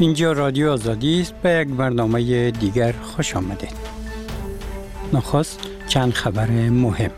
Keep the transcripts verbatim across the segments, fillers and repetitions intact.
اینجا رادیو آزادی است. به یک برنامه دیگر خوش آمدید. نخست چند خبر مهم.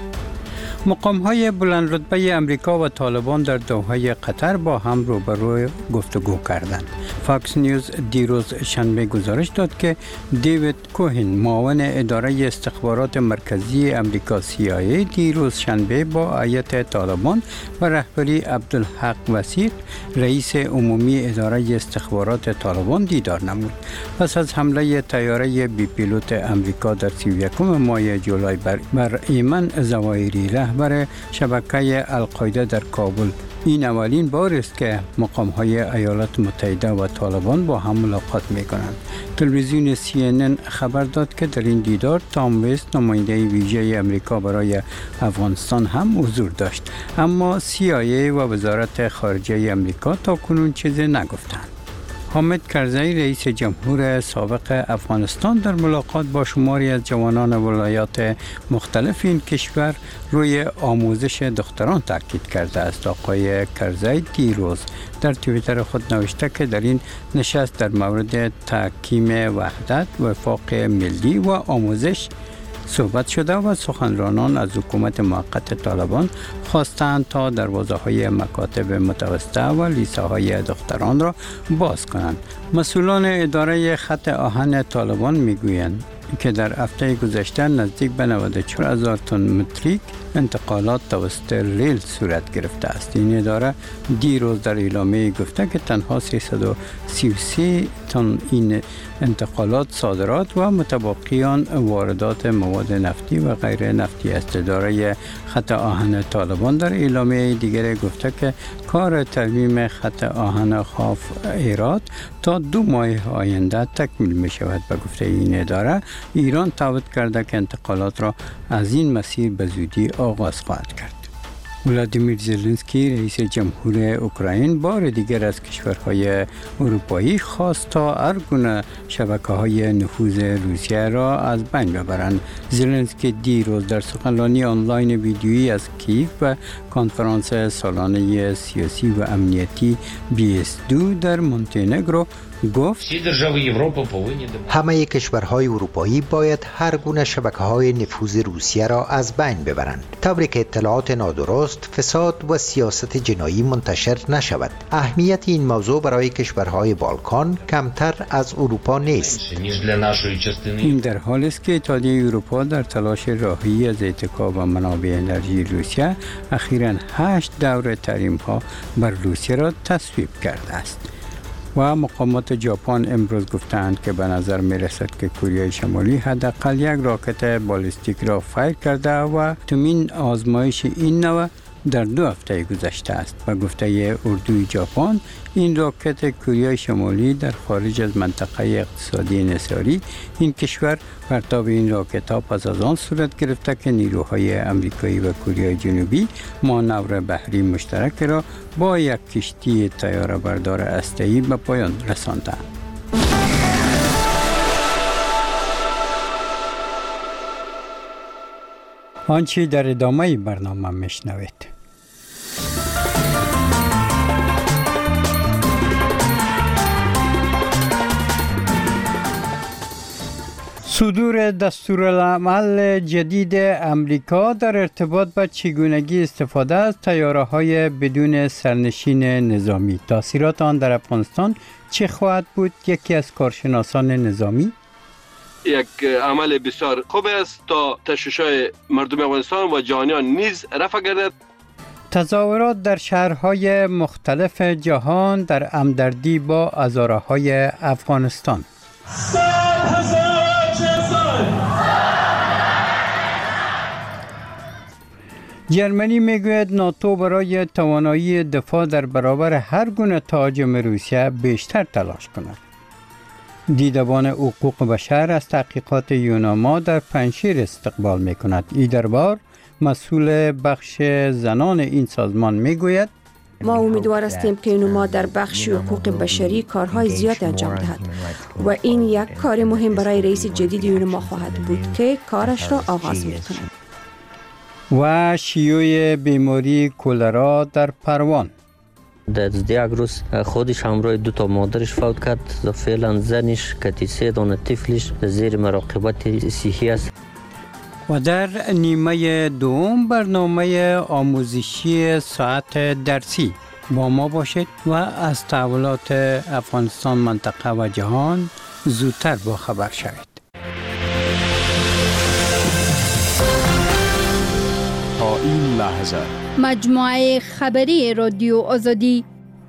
مقام‌های بلند رتبه امریکا و طالبان در دوحه قطر با هم روبرو گفتگو کردند. فاکس نیوز دیروز شنبه گزارش داد که دیوید کوهن، معاون اداره استخبارات مرکزی امریکا سی آی ای، دیروز شنبه با هیئت طالبان و رهبری عبدالحق وثیق، رئیس عمومی اداره استخبارات طالبان، دیدار نمود. پس از حمله طیاره بی پیلوت امریکا در سی و یکم ماه جولای بر, بر ایمن زواهری، رهبر شبکه القاعده در کابل، این اولین بار است که مقام‌های ایالات متحده و طالبان با هم ملاقات می‌کنند. تلویزیون سی ان ان خبر داد که در این دیدار تام وست، نماینده ویژه امریکا برای افغانستان، هم حضور داشت، اما سی آی ای و وزارت خارجه امریکا تاکنون چیزی نگفتند. حامد کرزی، رئیس جمهور سابق افغانستان، در ملاقات با شماری از جوانان ولایات مختلف این کشور روی آموزش دختران تاکید کرده است. آقای کرزی دیروز در توییتر خود نوشته که در این نشست در مورد تحکیم وحدت، وفاق ملی و آموزش صحبت شده و سخنرانان از حکومت موقت طالبان خواستند تا دروازه‌های مکاتب متوسطه و لیسه‌های دختران را باز کنند. مسئولان اداره خط آهن طالبان میگویند که در هفته گذشته نزدیک به نود و چهار هزار تن متریک انتقالات توسط ریل صورت گرفته است. این اداره دیروز در اعلامیه گفته که تنها سیصد و سی و سه تن این انتقالات صادرات و متبقیان واردات مواد نفتی و غیر نفتی است. اداره خط آهن طالبان در اعلامیه دیگر گفته که کار ترمیم خط آهن خاف ایراد تا دو ماه آینده تکمیل می شود. به گفته این اداره، ایران تعهد کرده که انتقالات را از این مسیر به زودی آغاز خواهد کرد. ولادیمیر زلنسکی، رئیس جمهور اوکراین، بار دیگر از کشورهای اروپایی خواست تا هر گونه شبکه‌های نفوذ روسیه را از بین ببرند. زلنسکی دیروز در سخنرانی آنلاین ویدیویی از کیف و کنفرانس سالانه سیاسی و امنیتی بی اس دو در مونتنگرو گفت همه کشورهای اروپایی باید هر گونه شبکه‌های نفوذ روسیه را از بین ببرند، طوری که اطلاعات نادرست، فساد و سیاست جنایی منتشر نشود. اهمیت این موضوع برای کشورهای بالکان کمتر از اروپا نیست. این در حالی است که اتحادیه اروپا در تلاش راهی از اتکا و منابع انرژی روسیه اخیراً هشت دور تحریم‌ها بر روسیه را تصویب کرده است. و مقامات ژاپن امروز گفتند که به نظر می رسد که کره شمالی حداقل یک راکت بالستیک را فایر کرده و تومین آزمایش این نوع در دو هفته گذشته است. به گفته اردوی ژاپن، این راکت کره شمالی در خارج از منطقه اقتصادی انحصاری این کشور پرتاب این راکت ها پس از آن صورت گرفته که نیروهای آمریکایی و کره جنوبی مانور بحری مشترک را با یک کشتی طیاره بردار هسته‌ای به پایان رساندند. آنچه در ادامه برنامه میشنوید. صدور دستورالعمل جدید امریکا در ارتباط با چگونگی استفاده از طیاره‌های بدون سرنشین نظامی. تاثیرات آن در افغانستان چه خواهد بود؟ یکی از کارشناسان نظامی: یک عمل بسیار خوب است تا تشویش‌های مردم افغانستان و جهانیان نیز رفع گردد. تظاهرات در شهرهای مختلف جهان در همدردی با هزاره‌های افغانستان. جرمنی میگوید ناتو برای توانایی دفاع در برابر هر گونه تهاجم روسیه بیشتر تلاش کند. دیدبان حقوق بشر از تحقیقات یوناما در پنجشیر استقبال می کند. ایدربار، مسئول بخش زنان این سازمان، میگوید ما امیدوار هستیم که یوناما در بخش حقوق بشری کارهای زیاد انجام دهد و این یک کار مهم برای رئیس جدید یوناما خواهد بود که کارش را آغاز می کند. و شیوع بیماری کولرا در پروان. در یک روز خودش همراه دو تا مادرش فوت کرد. فعلا زنش که سه دانه طفلش زیر مراقبت صحی است. و در نیمه دوم برنامه آموزشی ساعت درسی با ما باشید و از تحولات افغانستان، منطقه و جهان زودتر با خبر شوید. تا این لحظه مجموعه خبری رادیو آزادی.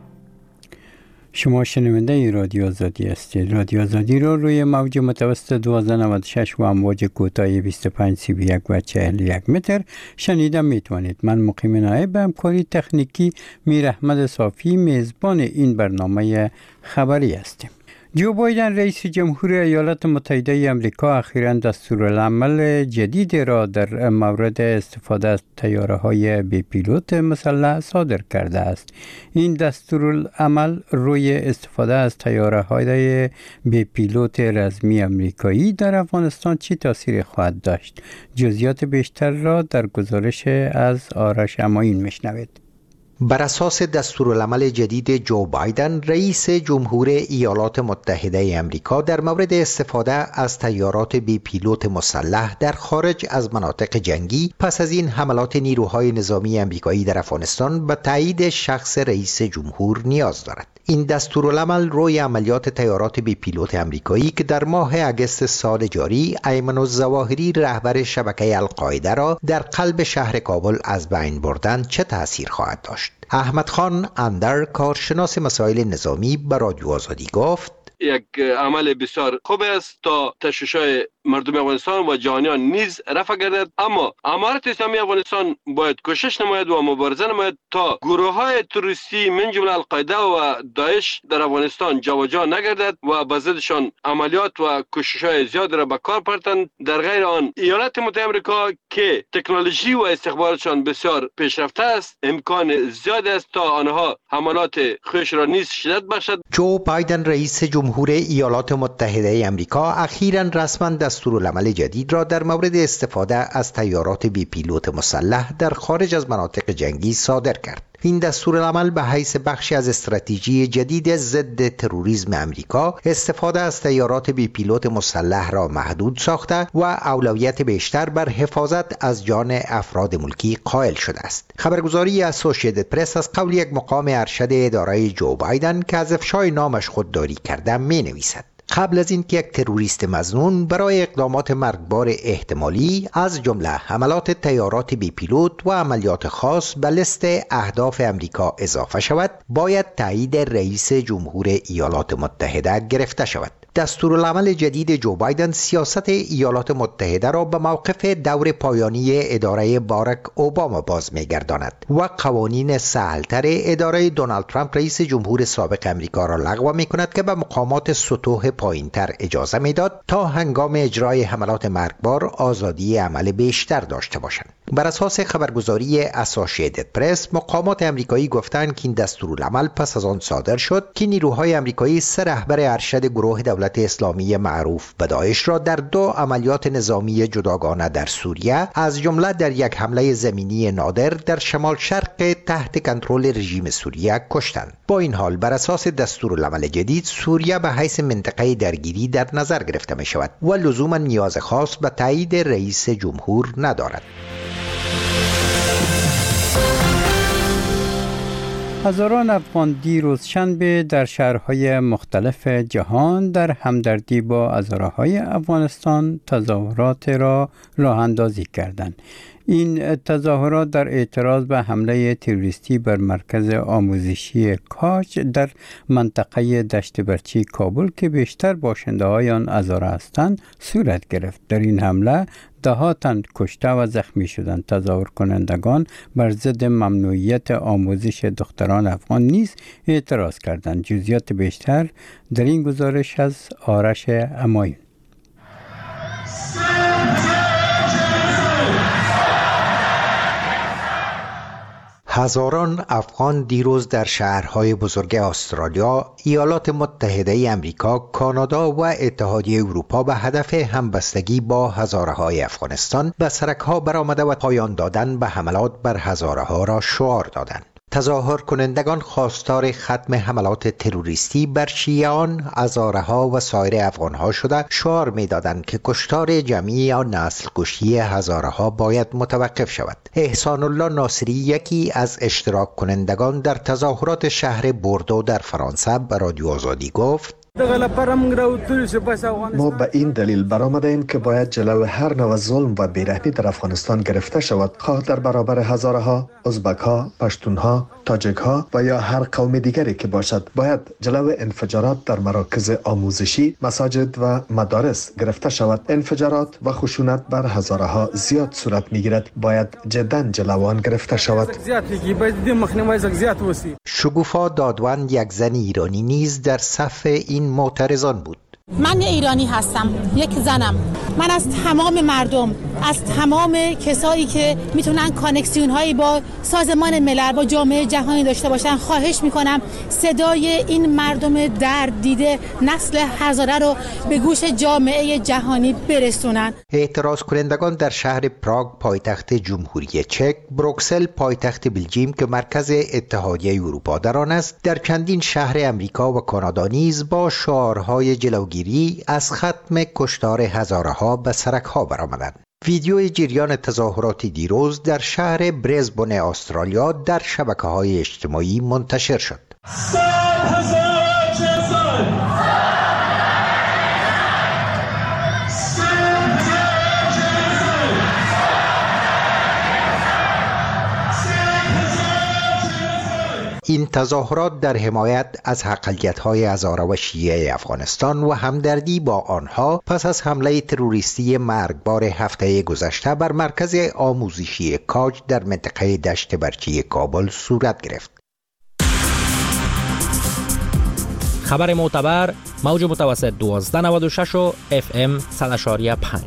شما شنونده رادیو آزادی هستید. رادیو آزادی رو روی موج متوسط دوازده نود و شش و امواج کوتاه بیست و پنج سی بی یک و چهل و یک متر شنیده میتوانید. من مقیم نایب به همکاری تکنیکی میر احمد صافی میزبان این برنامه خبری هستیم. جو بایدن رئیس جمهور ایالات متحده آمریکا اخیراً دستورالعمل جدید را در مورد استفاده از طیاره‌های بی پیلوت مسلح صادر کرده است. این دستورالعمل روی استفاده از طیاره‌های بی پیلوت رزمی آمریکایی در افغانستان چه تأثیری خواهد داشت؟ جزئیات بیشتر را در گزارش از آرش اماین میشنوید. بر اساس دستورالعمل جدید جو بایدن، رئیس جمهور ایالات متحده آمریکا در مورد استفاده از طیارات بی پیلوت مسلح در خارج از مناطق جنگی پس از این حملات نیروهای نظامی آمریکایی در افغانستان به تایید شخص رئیس جمهور نیاز دارد. این دستورالعمل روی عملیات طیارات بی پیلوت آمریکایی که در ماه اگست سال جاری ایمن الظواهری رهبر شبکه القاعده را در قلب شهر کابل از بین بردند چه تأثیر خواهد داشت؟ احمد خان اندر، کارشناس مسائل نظامی، به رادیو آزادی گفت: یک عمل بسیار خوب است تا تشویش‌های مردم افغانستان و جهانیان نیز رفع گردد، اما امارت اسلامی افغانستان باید کوشش نماید و مبارزه نماید تا گروه‌های تروریستی من جمله القاعده و داعش در افغانستان جابجا نگردد و به ضدشان عملیات و کوشش‌های زیاد را به کار پرتند. در غیر آن ایالات متحده آمریکا که تکنولوژی و استخباراتشان بسیار پیشرفته است، امکان زیاد است تا آنها حملات خویش را نیز شدت بخشد. جو بایدن رئیس جمهور ایالات متحده آمریکا اخیراً رسما دستورالعمل جدید را در مورد استفاده از طیارات بی پیلوت مسلح در خارج از مناطق جنگی صادر کرد. این دستورالعمل به حیث بخشی از استراتژی جدید ضد تروریسم آمریکا استفاده از طیارات بی پیلوت مسلح را محدود ساخته و اولویت بیشتر بر حفاظت از جان افراد ملکی قائل شده است. خبرگزاری اسوسییتد پرس از قول یک مقام ارشد اداره جو بایدن که از افشای نامش خودداری کرده می نویسد: قبل از اینکه یک تروریست مظنون برای اقدامات مرگبار احتمالی از جمله حملات طیارات بی پیلوت و عملیات خاص به لیست اهداف امریکا اضافه شود، باید تایید رئیس جمهور ایالات متحده گرفته شود. دستورالعمل جدید جو بایدن سیاست ایالات متحده را به موقف دور پایانی اداره باراک اوباما باز می‌گرداند و قوانین سهل‌تر اداره دونالد ترامپ رئیس جمهور سابق امریکا را لغو می‌کند که به مقامات سطوح پایین‌تر اجازه می‌داد تا هنگام اجرای حملات مرگبار آزادی عمل بیشتر داشته باشند. بر اساس خبرگزاری اسوسییتد پرس، مقامات امریکایی گفتند که این دستورالعمل پس از آن صادر شد که نیروهای امریکایی سه رهبر ارشد گروه دولت اسلامی معروف به داعش را در دو عملیات نظامی جداگانه در سوریه، از جمله در یک حمله زمینی نادر در شمال شرق تحت کنترل رژیم سوریه کشتند. با این حال بر اساس دستورالعمل جدید، سوریه به حیث منطقه درگیری در نظر گرفته می شود و لزوما نیاز خاص به تایید رئیس جمهور ندارد. هزاران افغان دیروز شنبه در شهرهای مختلف جهان در همدردی با هزاره‌های افغانستان تظاهرات را راه اندازی کردند. این تظاهرات در اعتراض به حمله تروریستی بر مرکز آموزشی کاج در منطقه دشت برچی کابل که بیشتر باشنده های آن هزاره هستند صورت گرفت. در این حمله ده ها تن کشته و زخمی شدند. تظاهر کنندگان بر ضد ممنوعیت آموزش دختران افغان نیز اعتراض کردند. جزئیات بیشتر در این گزارش از آرش اماین. هزاران افغان دیروز در شهرهای بزرگ استرالیا، ایالات متحده آمریکا، کانادا و اتحادیه اروپا به هدف همبستگی با هزاره‌های افغانستان به سرک‌ها برآمده و پایان دادن به حملات بر هزاره‌ها را شعار دادند. تظاهر کنندگان خواستار ختم حملات تروریستی بر شیعیان، هزاره‌ها و سایر افغان‌ها شده شعار می‌دادند که کشتار جمعی یا نسل کشی هزاره‌ها باید متوقف شود. احسان الله ناصری، یکی از اشتراک کنندگان در تظاهرات شهر بوردو در فرانسه، به رادیو آزادی گفت: ما به این دلیل برآمدیم که باید جلو هر نوع ظلم و بیرحمی در افغانستان گرفته شود، خواه در برابر هزارها، ازبک‌ها، پشتون‌ها، تاجک‌ها و یا هر قوم دیگری که باشد. باید جلو انفجارات در مراکز آموزشی، مساجد و مدارس گرفته شود. انفجارات و خشونت بر هزارها زیاد صورت می‌گیرد، باید جداً جلو آن گرفته شود. شگوفا دادوند، یک زن ایرانی نیز در صف این معترضان بود. من ایرانی هستم، یک زنم. من از تمام مردم، از تمام کسایی که میتونن کانکسیون هایی با سازمان ملل، با جامعه جهانی داشته باشن، خواهش میکنم صدای این مردم درد دیده نسل هزاره رو به گوش جامعه جهانی برسونن. اعتراض کنندگان در شهر پراگ پایتخت جمهوری چک، بروکسل پایتخت بلژیم که مرکز اتحادیه اروپا در آن است، در چندین شهر امریکا و کانادا نیز با شعارهای جلوگیری از ختم کشتار هزارها به سرک‌ها برآمدند. ویدیوی جریان تظاهرات دیروز در شهر برزبن استرالیا در شبکه‌های اجتماعی منتشر شد. این تظاهرات در حمایت از اقلیت‌های هزاره و شیعه افغانستان و همدردی با آنها پس از حمله تروریستی مرگبار هفته گذشته بر مرکز آموزشی کاج در منطقه دشت برچی کابل صورت گرفت. خبر معتبر، موج متوسط دوازده نود و شش و اف ام صد و شش و پنج.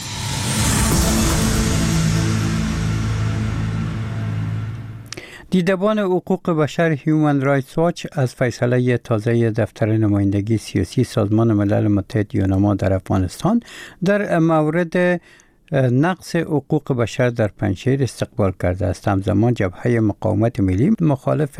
دیدبان حقوق بشر هیومن رایتس واچ از فیصله تازه دفتر نمایندگی سیاسی سازمان ملل متحد یونما در افغانستان در مورد نقض حقوق بشر در پنجشیر استقبال کرده است. همزمان جبهه مقاومت ملی مخالف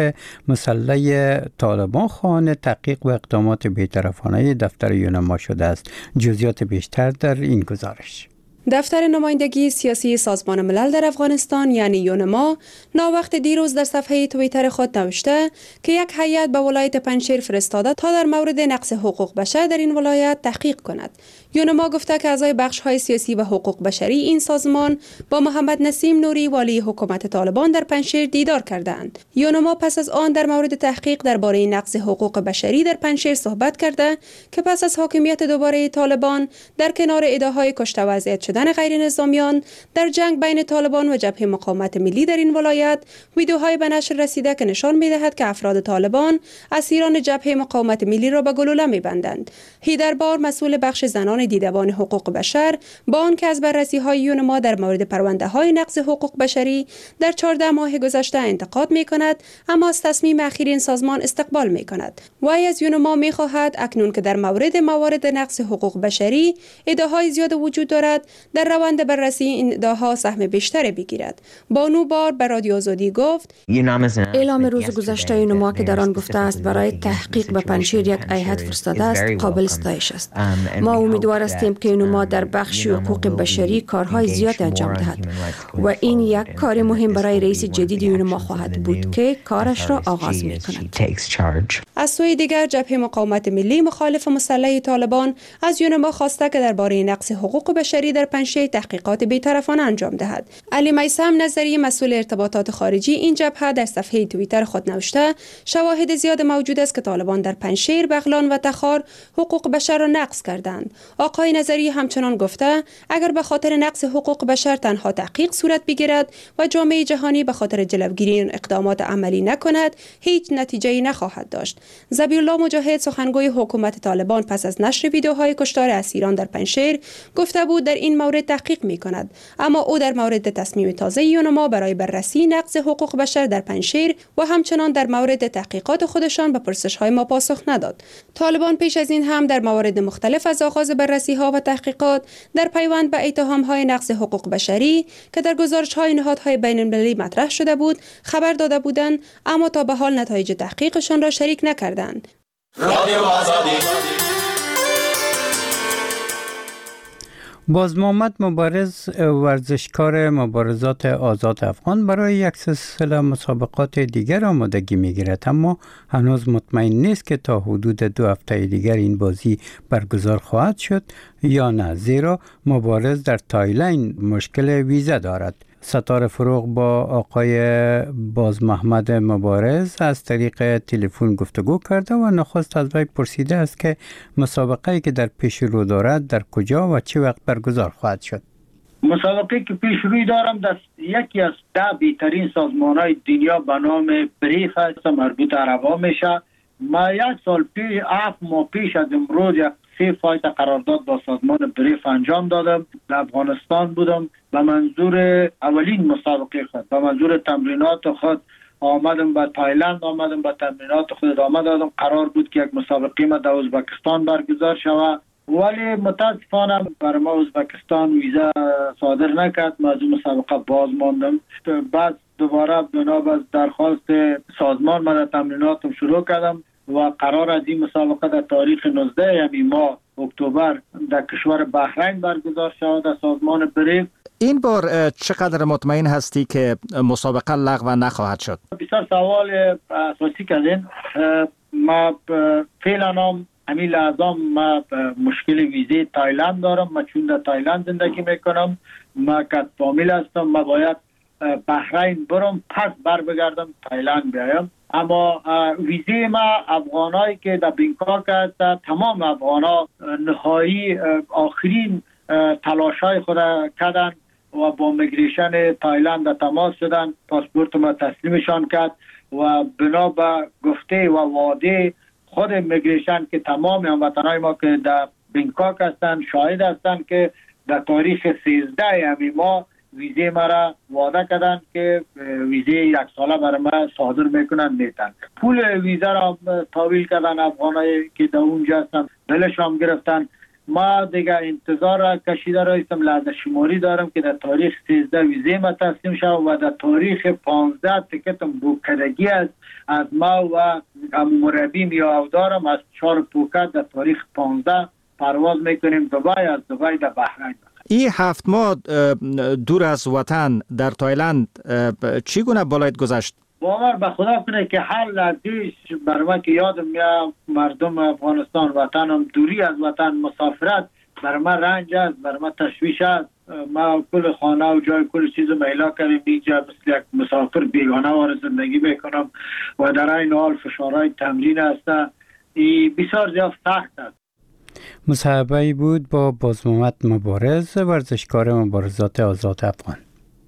مسلح طالبان خواهان تحقیق و اقدامات بی‌طرفانه دفتر یونما شده است. جزئیات بیشتر در این گزارش. دفتر نمایندگی سیاسی سازمان ملل در افغانستان یعنی یونما ناوقت دیروز در صفحه توییتر خود نوشته که یک هیئت به ولایت پنجشیر فرستاده تا در مورد نقض حقوق بشر در این ولایت تحقیق کند. یونما گفته که اعضای بخش‌های سیاسی و حقوق بشری این سازمان با محمد نسیم نوری والی حکومت طالبان در پنجشیر دیدار کردند. یونما پس از آن در مورد تحقیق درباره نقض حقوق بشری در پنجشیر صحبت کرده که پس از حاکمیت دوباره طالبان در کنار ادعاهای کشته و اذیت شدن غیر نظامیان در جنگ بین طالبان و جبهه مقاومت ملی در این ولایت، ویدیوهای به نشر رسیده که نشان می‌دهد که افراد طالبان اسیران جبهه مقاومت ملی را به گلوله می‌بندند. هیدربار، مسئول بخش زنان دیدبان حقوق بشر، با آنکه از بررسی‌های یونما در مورد پرونده‌های نقض حقوق بشری در چهارده ماه گذشته انتقاد می‌کند، اما از تصمیم اخیر این سازمان استقبال می‌کند. وی از یونما می‌خواهد اکنون که در مورد موارد نقض حقوق بشری ادعاهای زیاد وجود دارد، در روند بررسی این ادعاها سهم بیشتری بگیرد. بانو بار به رادیو آزادی گفت: اعلام روز گذشته یونما که در آن گفته است برای تحقیق به پنجشیر یک هیئت فرستاده است قابل ستایش است. ما امیدوار هستیم که یونما در بخش حقوق بشری کارهای زیاد انجام دهد و این یک کار مهم برای رئیس جدید یونما خواهد بود که کارش را آغاز می‌کند. از سوی دیگر جبهه مقاومت ملی مخالف مسلح طالبان از یونما خواسته که درباره نقض حقوق بشری در پنجشیر تحقیقات بی‌طرفانه انجام دهد. علی میثم نظری، مسئول ارتباطات خارجی این جبهه، در صفحه توییتر خود نوشته: شواهد زیاد موجود است که طالبان در پنجشیر، بغلان و تخار حقوق بشر را نقض کردند. آقای نظری همچنان گفته اگر به خاطر نقض حقوق بشر تنها تحقیق صورت بگیرد و جامعه جهانی به خاطر جلوگیری این اقدامات عملی نکند، هیچ نتیجه‌ای نخواهد داشت. ذبیحالله مجاهد سخنگوی حکومت طالبان پس از نشر ویدیوهای کشتار اسیران در پنجشیر گفته بود در این مورد تحقیق می کند، اما او در مورد تصمیم تازه یونما برای بررسی نقض حقوق بشر در پنجشیر و همچنان در مورد تحقیقات خودشان به پرسش‌های ما پاسخ نداد. طالبان پیش از این هم در موارد مختلف از آغاز بررسی‌ها و تحقیقات در پیوند به اتهام‌های نقض حقوق بشری که در گزارش‌های نهادهای بین‌المللی مطرح شده بود خبر داده بودند، اما تا به حال نتایج تحقیقشان را شریک نکردند. رادیو آزادی. باز محمد مبارز ورزشکار مبارزات آزاد افغان برای یک سلسله مسابقات دیگر آمادگی می‌گیرد، اما هنوز مطمئن نیست که تا حدود دو هفته دیگر این بازی برگزار خواهد شد یا نه، زیرا مبارز در تایلند مشکل ویزا دارد. ستاره فروغ با آقای باز محمد مبارز از طریق تلفن گفتگو کرده و نخست از وی پرسیده است که مسابقه‌ای که در پیش رو دارد در کجا و چه وقت برگزار خواهد شد. مسابقه که پیش روی دارم در یکی از ده بهترین سازمان‌های دنیا به نام بریف است، مربوط عربا میشه. ما یک سال پیش هفت ماه پیش از امروز یک سه فایت قرارداد با سازمان بریف انجام دادم. در افغانستان بودم به منظور اولین مسابقه خود، به منظور تمرینات خود آمدم به تایلند، آمدم به تمرینات خود آمد دادم. قرار بود که یک مسابقه ما در ازبکستان برگزار شود، ولی متاسفانه برای ما ازبکستان ویزا صادر نکرد. ما از مسابقه باز ماندم. بعد دوباره بنابر درخواست سازمان من تمریناتم شروع کردم و قرار از این مسابقه در تاریخ نوزده یعنی ماه اکتبر در کشور بحرین برگزار شود در سازمان بریف. این بار چقدر مطمئن هستی که مسابقه لغو نخواهد شد؟ بسیار سوال اساسی کردین. ما فعلا هم همین لحظه ما مشکل ویزه تایلند دارم. ما چون در تایلند زندگی میکنم، ما کت فامیل هستم، ما باید بحرین برم پس بر بگردم تایلند بیایم. اما ویزه ما افغانایی که در بینکاک هست، تمام افغانا نهایی آخرین تلاشای خود کردن و با میگریشن تایلند تماس شدن، پاسپورت ما تسلیمشان کرد و بنا به گفته و وعده خود میگریشن که تمام هموطنای ما که در بینکاک هستند شاهد هستند که در تاریخ سیزده همین ماه ویزه مرا وعده کردن که ویزه یک ساله برای ما صادر میکنن میتن. پول ویزه را تحویل کردن افغانایی که در اونجا هستن، دلش هم گرفتن. ما دیگه انتظار را کشیده رایستم، لحظه شماری دارم که در تاریخ سیزده ویزه ما تسلیم شد و در تاریخ پانزده تکتم بوکدگی است از ما و مربیم یا او دارم از چهار پوکت در تاریخ پانزده پرواز میکنیم دبی، از دبی در بحرین. این هفت ماه دور از وطن در تایلند چگونه بالایت گذشت؟ باور به خدا کنه که هر لحظهش برای که یادم میاد مردم افغانستان وطنم دوری از وطن مسافرت برای من رنج است، برای من تشویش است. ما کل خانه و جای کل چیز میلا کردیم اینجا مثل یک مسافر بیگانه وارد زندگی میکنم و در این حال فشارهای تمرین است. این بسیار زیاد سخت است. مصاحبه‌ای بود با باز محمد مبارز ورزشکار مبارزات آزاد افغان.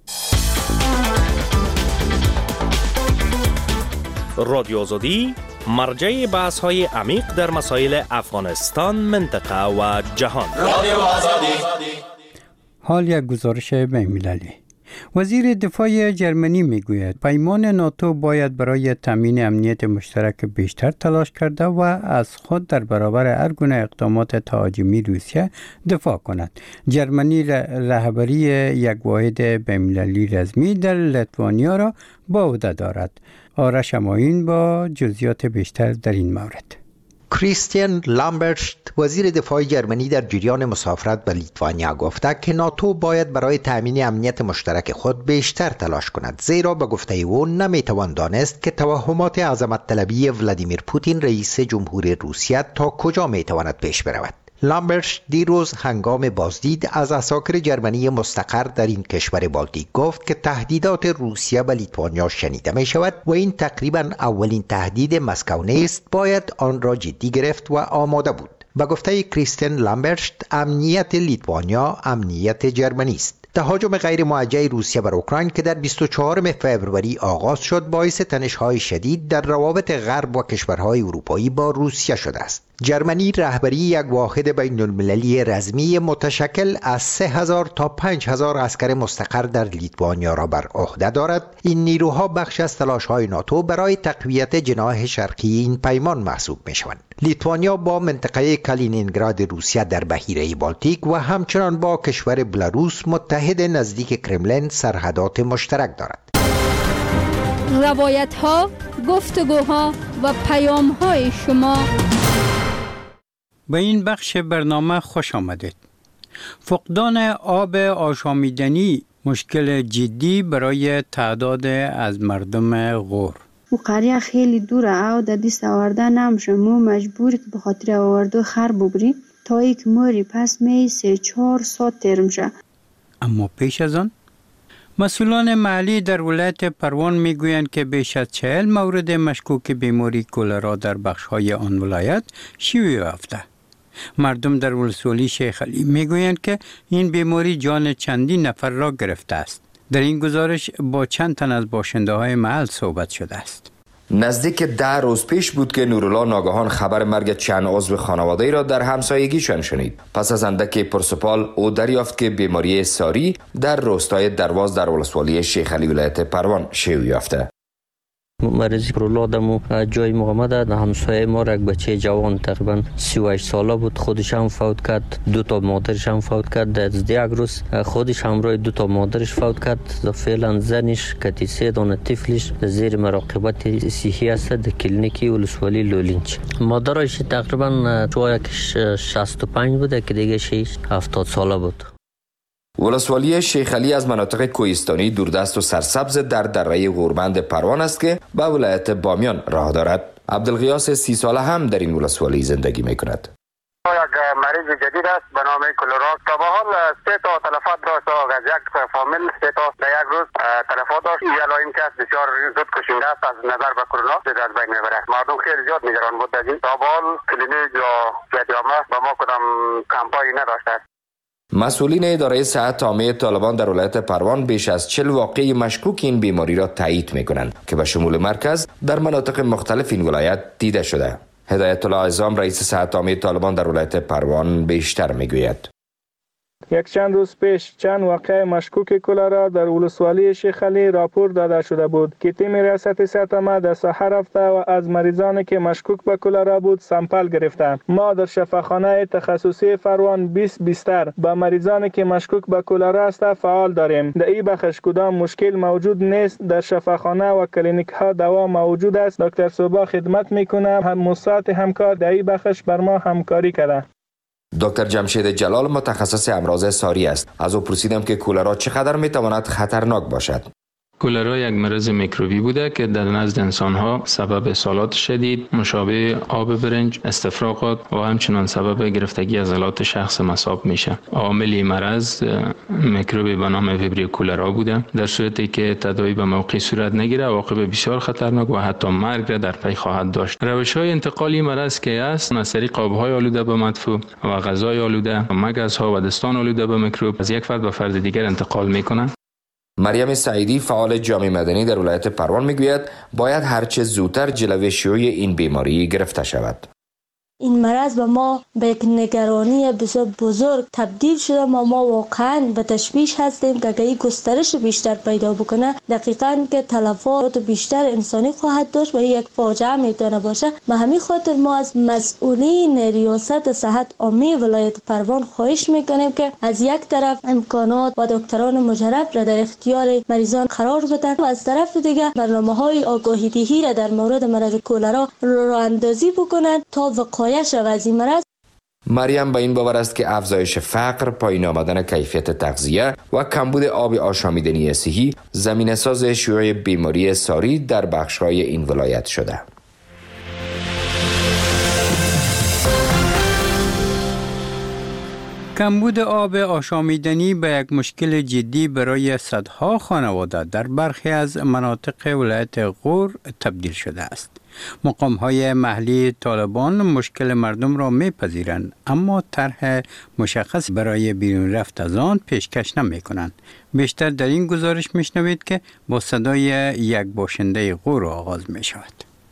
رادیو آزادی مرجع بحث های عمیق در مسائل افغانستان، منطقه و جهان. رادیو آزادی. حال یک گزارش بین‌المللی. وزیر دفاع جرمنی میگوید پیمان ناتو باید برای تامین امنیت مشترک بیشتر تلاش کرده و از خود در برابر هر گونه اقدامات تهاجمی روسیه دفاع کند. جرمنی رهبری یک واحد بین‌المللی رسمی در لیتوانیا را به عهده دارد. آرش اماین با جزئیات بیشتر در این مورد. کریستیان لامبرشت وزیر دفاع جرمنی در جریان مسافرت به لیتوانیا گفته که ناتو باید برای تامین امنیت مشترک خود بیشتر تلاش کند، زیرا به گفته او نمیتوان دانست که توهمات عظمت طلبی ولادیمیر پوتین رئیس جمهور روسیه تا کجا میتواند پیش برود. لامبرش دیروز هنگام بازدید از عساکر جرمنی مستقر در این کشور بالتیک گفت که تهدیدات روسیه به لیتوانیا شنیده می شود و این تقریبا اولین تهدید مسکو نیست، باید آن را جدی گرفت و آماده بود. به گفته کریستین لامبرشت امنیت لیتوانیا امنیت جرمنی است. تهاجم غیر موجه روسیه بر اوکراین که در بیست و چهارم فوریه آغاز شد باعث تنش‌های شدید در روابط غرب و کشورهای اروپایی با روسیه شده است. جرمنی رهبری یک واحد بین المللی رزمی متشکل از سه هزار تا پنج هزار عسکر مستقر در لیتوانیا را بر عهده دارد. این نیروها بخش از تلاش‌های ناتو برای تقویت جناح شرقی این پیمان محسوب می‌شوند. لیتوانیا با منطقه کالینینگراد روسیه در بحیره بالتیک و همچنان با کشور بلاروس متحد نزدیک کرملین سرحدات مشترک دارد. روایت‌ها، گفتگوها و پیام‌های شما. به این بخش برنامه خوش آمدید. فقدان آب آشامیدنی مشکل جدی برای تعداد از مردم غور. و قریه خیلی دوره او در دیست آورده نمیشه. ما مجبوری که به خاطر آورده خر ببریم تا یک موری پس می سه چهار ساعت تیر میشه. اما پیش از آن مسئولان محلی در ولایت پروان میگویند که بیش از چهل مورد مشکوک بیماری کولرا در بخش‌های آن ولایت شیوع یافته. مردم در ولسوالی شیخ علی میگویند که این بیماری جان چندین نفر را گرفته است. در این گزارش با چند تن از باشنده‌های محل صحبت شده است. نزدیک ده روز پیش بود که نورالله ناگهان خبر مرگ چند عضو خانواده‌ای را در همسایگیشان شنید. پس از اندکی پرسپال او دریافت که بیماری ساری در روستای درواز در ولسوالی شیخ علی ولایت پروان شیوع یافته. مریضی پرولادمو جای مقامه ده همسایه ما را یک بچه جوان تقریبا سی و هشت ساله بود، خودش هم فوت کرد، دو تا مادرش هم فوت کرد. در یک روز خودش همراه دو تا مادرش فوت کرد. فعلا زنش که سه دانه طفلش زیر مراقبت صحی است در کلینیکی ولسوالی لولینچ. مادرش تقریبا تو شصت و پنج بود که دیگه شش هفتاد ساله بود. ولسوالی شیخ علی از مناطق کوهستانی دوردست و سرسبز در دره غوربند پروان است که به ولایت بامیان راه دارد. عبدالغیاس سی ساله هم در این ولسوالی زندگی میکند. یک مریض جدید است به نام کولرا. تا به حال سه تا تلفات داشت از یک فامیل، سه تا در یک روز تلفات داشت. یلا این کس بسیار زود کشنده است از نظر به کرونا زود از بین میبره. مردم خیلی زیاد نگران بود از این. تا به حال کلینیک یا جامعه به ما کدام کمپایی نداشته است. مسئولین اداره صحت عامه طالبان در ولایت پروان بیش از چهل واقعه مشکوک این بیماری را تایید می‌کنند که به شمول مرکز در مناطق مختلف این ولایت دیده شده. هدایت الله عظام رئیس صحت عامه طالبان در ولایت پروان بیشتر می‌گوید. یک چند روز پیش چند واقعه مشکوک کولرا در ولسوالی شیخ علی راپور داده شده بود که تیم ریاست صحت عامه در ساحه رفته و از مریضانی که مشکوک به کولرا بود سامپل گرفته. ما در شفاخانه تخصصی فروان بیست بیستر با مریضانی که مشکوک به کولرا است فعال داریم. در این بخش کدام مشکل موجود نیست. در شفاخانه و کلینیک ها دوا موجود است. دکتر صوبا خدمت میکنه. هم موسسات همکار در این بخش بر ما همکاری کرده. دکتر جمشید جلال متخصص امراض ساری است. از او پرسیدم که کولرا چقدر میتواند خطرناک باشد. کولرا یک مرض میکروبی بوده که در نزد انسان‌ها سبب سالات شدید، مشابه آب برنج، استفراغات و همچنان سبب گرفتگی عضلات شخص مصاب میشه. عامل مرض میکروبی به نام ویبریو کولرا بوده. در صورتی که تداوی به موقع صورت نگیره عواقب بسیار خطرناک و حتی مرگ را در پی خواهد داشت. روش‌های انتقالی مرض که است از طریق آب‌های آلوده به مدفوع و غذای آلوده، مگزها و دستان آلوده به میکروب از یک فرد به فرد دیگر انتقال میکنند. مریم سعیدی فعال جامعه مدنی در ولایت پروان میگوید باید هرچه زودتر جلوه شیوع این بیماری گرفته شود. این مرض به ما به یک نگرانی بسیار بزرگ تبدیل شده. ما ما واقعا به تشویش هستیم که اگه گسترش بیشتر پیدا بکنه دقیقاً که تلفات بیشتر انسانی خواهد داشت و یک فاجعه میتونه باشه. به همین خاطر ما از مسئولین ریاست صحت عامه ولایت پروان خواهش میکنیم که از یک طرف امکانات و دکتران مجرب را در اختیار مریضان قرار بدن و از طرف دیگه برنامه‌های آگاهی دهی را در مورد مرض کولرا راه اندازی بکنن تا وقایع مریم به این باور است که افزایش فقر، پایین آمدن کیفیت تغذیه و کمبود آب آشامیدنی صحی زمینه ساز شیوع بیماری ساری در بخش‌های این ولایت شده. کمبود آب آشامیدنی به یک مشکل جدی برای صدها خانواده در برخی از مناطق ولایت غور تبدیل شده است. مقام های محلی طالبان مشکل مردم را میپذیرند، اما طرح مشخص برای بیرون رفت از آن پیشکش نمی کنند. بیشتر در این گزارش میشنوید که با صدای یک باشنده غور آغاز می شود.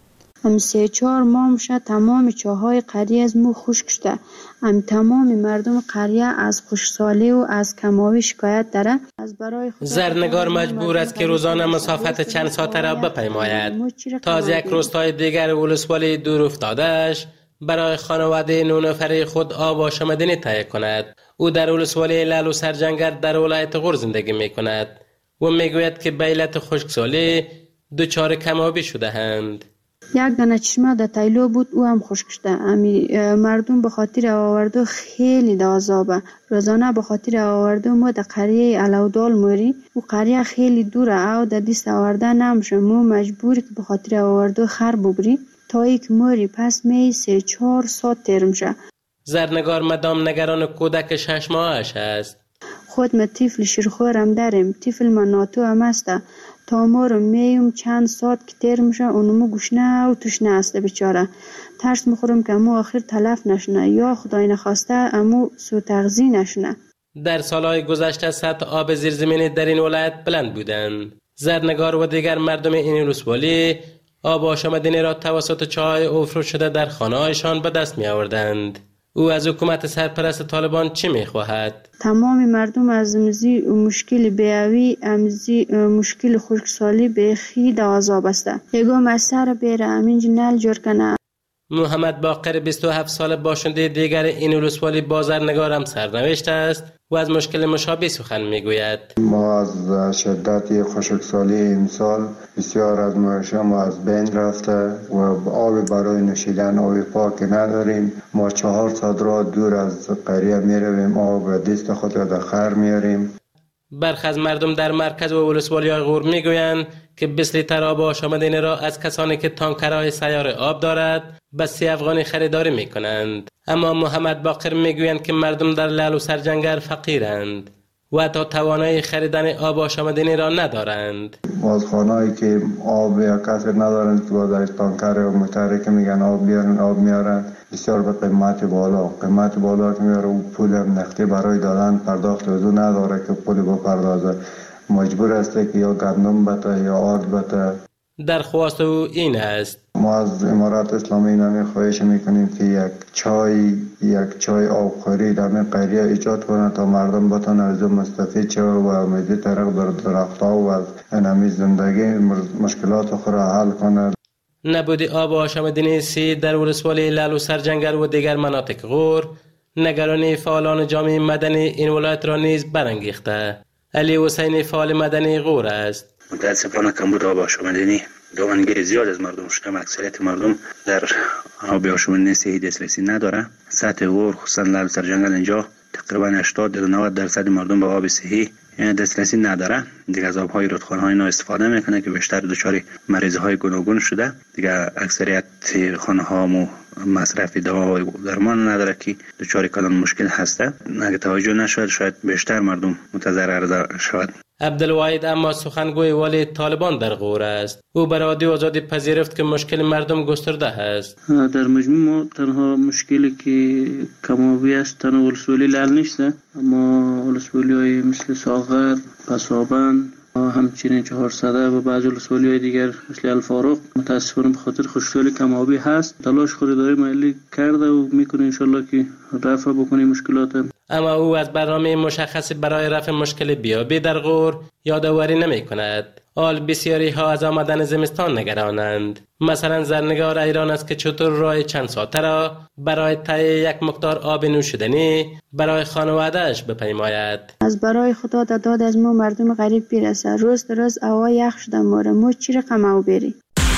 هم سه چهار ماه میشه تمام چاهای قریه از مو خشک شده. هم تمام مردم قریه از خشکسالی و از کماوی شکایت داره. از برای زرنگار مجبور است که روزانه مسافت چند ساعته را بپیماید تا از یک روستای دیگر ولسوالی دور افتادهش برای خانواده نو نفره خود آب آشامیدنی تهیه کند. او در ولسوالی لالو سرجنگر در ولایت غور زندگی می کند و میگوید که به علت خشکسالی دچار کمابی شده اند. یک دانه چشمه در تایلو بود، او هم خشک شده. امی مردم به خاطر آوردو خیلی عذابه. روزانه به خاطر آوردو ما در قریه علودال موری و قریه خیلی دوره او در دست آورده نمیشه. ما مجبوری که به خاطر آوردو خر ببری تا یک موری پس می سه چهار ساعت تیر میشه. زرنگار مدام نگران کودک شش ماهش است. خود ما طفل شیرخورم داریم، طفل ما ناتو هم است. تا ما رو میم چند ساعت که تیر میشه اونمو گوشنه و توشنه است بیچاره. ترس میخورم که امو آخر تلف نشنه یا خدای نخواسته امو سو تغذی نشنه. در سالهای گذشته سطح آب زیرزمینی در این ولایت بلند بودند. زرنگار و دیگر مردم این ولسوالی آب آشامیدنی را توسط چاهای اوفرود شده در خانه‌هایشان به دست می آوردند. او از حکومت سرپرست طالبان چی میخواهد؟ تمام مردم از مزی مشکل بیاوی امزی مشکل خشکسالی به خید عذاب است. یگو مسر بیره امینج نل جور کنه. محمد باقر بیست و هفت ساله باشنده دیگر این ولسوالی بازرنگار هم سرنوشت است و از مشکل مشابه سخن میگوید. ما از شدت خشکسالی امسال بسیار از معاشه ما از بین رفته و آب برای نوشیدن آب پاک نداریم. ما چهار ساعت را دور از قریه می رویم، آب دست خود را در خر میاریم. برخی از مردم در مرکز و ولسوالی های غور میگویند که بیست لیتر آب آشامیدنی را از کسانی که تانکرهای سیار آب دارد به سی افغانی خریداری میکنند. اما محمد باقر میگویند که مردم در لالو سرجنگر فقیرند و حتی توانایی خریدن آب آشامیدنی را ندارند. بازخانه‌ای که آب یا کسی ندارند که در تانکر و موتری که میگن آب بیارن آب میارن بسیار به قیمت بالا قیمت بالا که میاره و پول نقدی برای دادن پرداخت وضو نداره که پول بپردازه. مجبور است که یا گندم بته یا آرد بته. درخواست او این است: ما از امارات اسلامی نمی خواهش میکنیم که یک چای یک چای آبخوری در این قریه ایجاد کنه تا مردم بتونن از اون مستفید شوه و امیدی طرق در درختها و از انمی زندگی مشکلات خود را حل کنه. نبود آب آشامیدنی سی در ولسوالی لالو سرجنگر و دیگر مناطق غور نگرانی فعالان جامعه مدنی این ولایت را نیز برانگیخته. علی حسینی فعال مدنی غور است. متاسفانه کمبود آب آشامیدنی دامنگیر زیاد از مردم شده. اکثریت مردم در آب آشامیدنی صحیح دسترسی نداره. سطح غور خصوصا لالو سرجنگل اینجا تقریبا هشتاد تا نود درصد مردم به آب صحیح دسترسی نداره. دیگه از آبهای رودخانه‌های اینا استفاده میکنه که بیشتر دچار مریض‌های گوناگون شده. دیگه اکثریت خانه‌ها مو مصرف دوا و درمان نداره که دچار کلان مشکل هسته. اگه توجه نشود شاید بیشتر مردم متضرر شود. عبدالواحد اما سخنگوی والی طالبان در غور است. او بر رادیو آزادی پذیرفت که مشکل مردم گسترده است. در مجموع ما تنها مشکلی که کمابی است تنها ولسوالی لال نیست، اما ولسوالی های مثل ساغر، پسابند، همچنین چهارصده و بعضی ولسوالی های دیگر مثل الفاروق متاسفانه به خاطر خشکسالی کمابی هست. تلاش خریداری محلی کرده و میکنه انشالله که رفع بکنه مشکلات. اما او از برنامه مشخصی برای رفع مشکل بیابی در غور یادآوری نمی کند. حال بسیاری ها از آمدن زمستان نگرانند. مثلا زرنگار ایران است که چطور راه چند ساعته را برای تهیه یک مقدار آب نوشیدنی برای خانواده‌اش بپیماید. از برای خدا داد از ما مردم غریب برسه. روز روز هوا یخ شده ماره ما چی رقم او بری.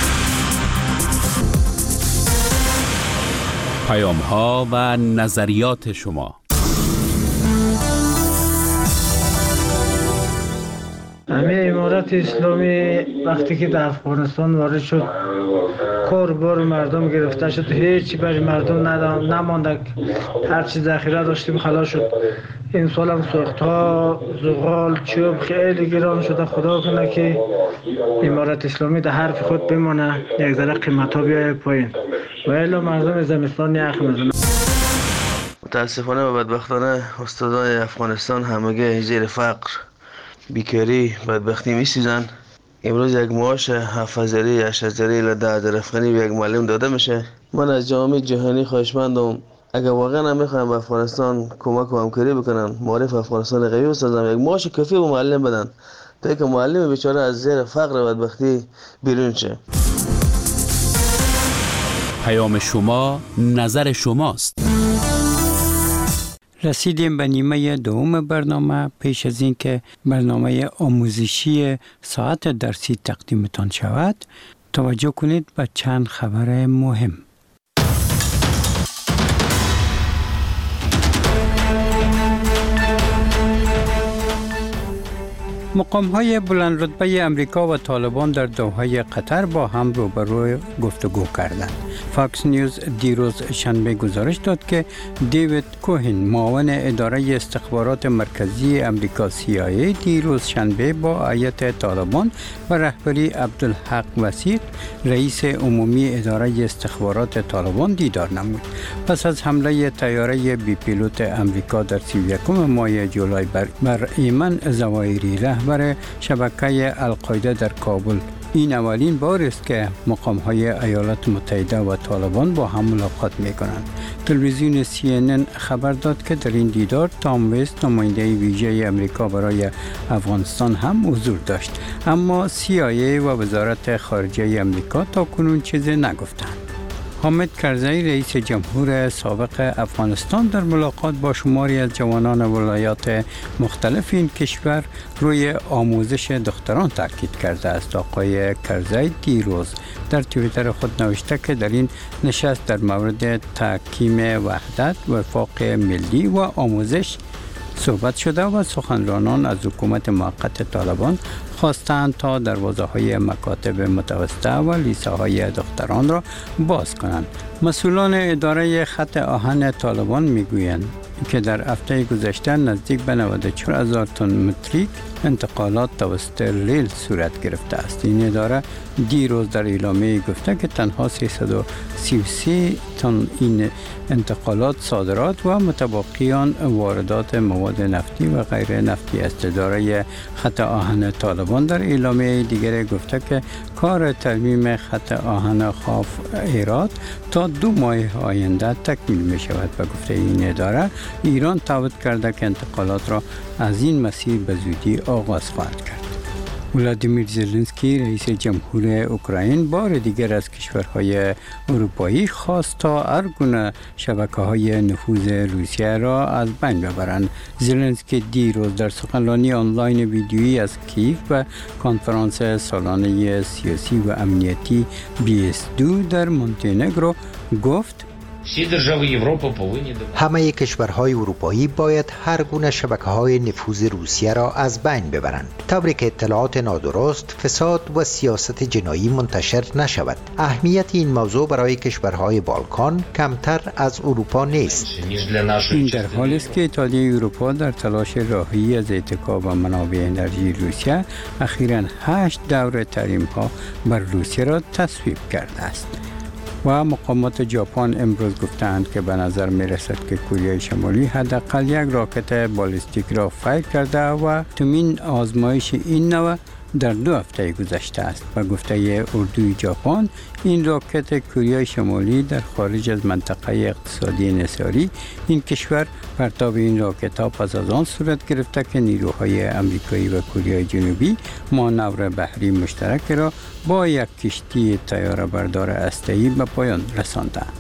پیام ها و نظریات شما. همه امارت اسلامی وقتی که در افغانستان وارد شد کار بار مردم گرفته شد، هیچی برای مردم نمانده، هر چی ذخیره داشتیم خلاص شد. این سال هم سوخت‌ها، زغال، چوب خیلی گران شده. خدا کنه که امارت اسلامی در حرف خود بمانه، یک ذره قیمت‌ها بیاید پایین و الا مردم زمستان یخ میزنه. متاسفانه و بدبختانه استادان افغانستان همگی زیر فقر، بیکاری، بدبختی میسوزن. امروز یک معاش هفت هزاری، هشت هزاری الی ده هزار افغانی به یک معلم داده میشه. من از جامعه جهانی خواهشمندم اگر واقعا هم میخوایم افغانستان کمک و همکاری بکنن، معرف افغانستان قوی بسازن، یک معاش کافی به معلم بدن تا اینکه معلم بیچاره از زیر فقر و بدبختی بیرون شه. پیام شما، نظر شماست. رسیدیم به نیمه دوم برنامه. پیش از این که برنامه آموزشی ساعت درسی تقدیمتان شود، توجه کنید به چند خبر مهم. مقام‌های بلند رتبه امریکا و طالبان در دوحه قطر با هم روبروی گفتگو کردند. فاکس نیوز دیروز شنبه گزارش داد که دیوید کوهن، معاون اداره استخبارات مرکزی امریکا سی آی ای، دیروز شنبه با هیئت طالبان و رهبری عبدالحق وثیق، رئیس عمومی اداره استخبارات طالبان دیدار نمود. پس از حمله طیاره بی پیلوت امریکا در سی و یکم ماه جولای بر, بر ایمن زواهری، رهبر شبکه القاعده در کابل، این اولین بار است که مقام‌های ایالات متحده و طالبان با هم ملاقات می‌کنند. تلویزیون سی ان ان خبر داد که در این دیدار تام وست، نماینده ویژه امریکا برای افغانستان، هم حضور داشت، اما سی آی ای و وزارت خارجه امریکا تاکنون چیزی نگفتند. حامد کرزی، رئیس جمهور سابق افغانستان، در ملاقات با شماری از جوانان ولایات مختلف این کشور روی آموزش دختران تاکید کرده است. آقای کرزی دیروز در توییتر خود نوشته که در این نشست در مورد تحکیم وحدت، وفاق ملی و آموزش صحبت شده و سخنرانان از حکومت موقت طالبان خواستند تا دروازه‌های مکاتب متوسطه و لیسه‌های دختران را باز کنند. مسئولان اداره خط آهن طالبان میگویند که در هفته گذشته نزدیک به نود و چهار هزار تن متریک انتقالات توسط ریل صورت گرفته است. این اداره دیروز در اعلامیه گفته که تنها سیصد و سی و سه تن این انتقالات صادرات و متبقیان واردات مواد نفتی و غیر نفتی است. اداره خط آهن طالبان در اعلامیه دیگر گفته که کار ترمیم خط آهن خاف هرات تا دو ماه آینده تکمیل می شود. و گفته این اداره ایران تعهد کرده که انتقالات را از این مسیر به زودی آغاز خواهد کرد. ولادیمیر زلنسکی، رئیس جمهور اوکراین، بار دیگر از کشورهای اروپایی خواست تا هر گونه شبکه‌های نفوذ روسیه را از بین ببرند. زلنسکی دیروز در سخنرانی آنلاین ویدیویی از کیف و کنفرانس سالانه سیاسی و امنیتی بی اس دو در مونتنگرو گفت: همه کشورهای اروپایی باید هر گونه شبکه‌های نفوذ روسیه را از بین ببرند، طوری که اطلاعات نادرست، فساد و سیاست جنایی منتشر نشود. اهمیت این موضوع برای کشورهای بالکان کمتر از اروپا نیست. این در حالی است که اتحادیه اروپا در تلاش راهی از اتکا و منابع انرژی روسیه اخیراً هشت دور تحریم‌ها بر روسیه را تصویب کرده است. و مقامات ژاپن امروز گفتند که به نظر می رسد که کره شمالی حداقل یک راکت بالستیک را فیر کرده و تومین آزمایش این نوع در دو هفته گذشته است. و گفته اردوی ژاپن، این راکت کره شمالی در خارج از منطقه اقتصادی انحصاری این کشور پرتاب این راکت ها پس از آن صورت گرفته که نیروهای امریکایی و کره جنوبی مانور بحری مشترک را با یک کشتی طیاره بردار هسته‌ای به پایان رساندند.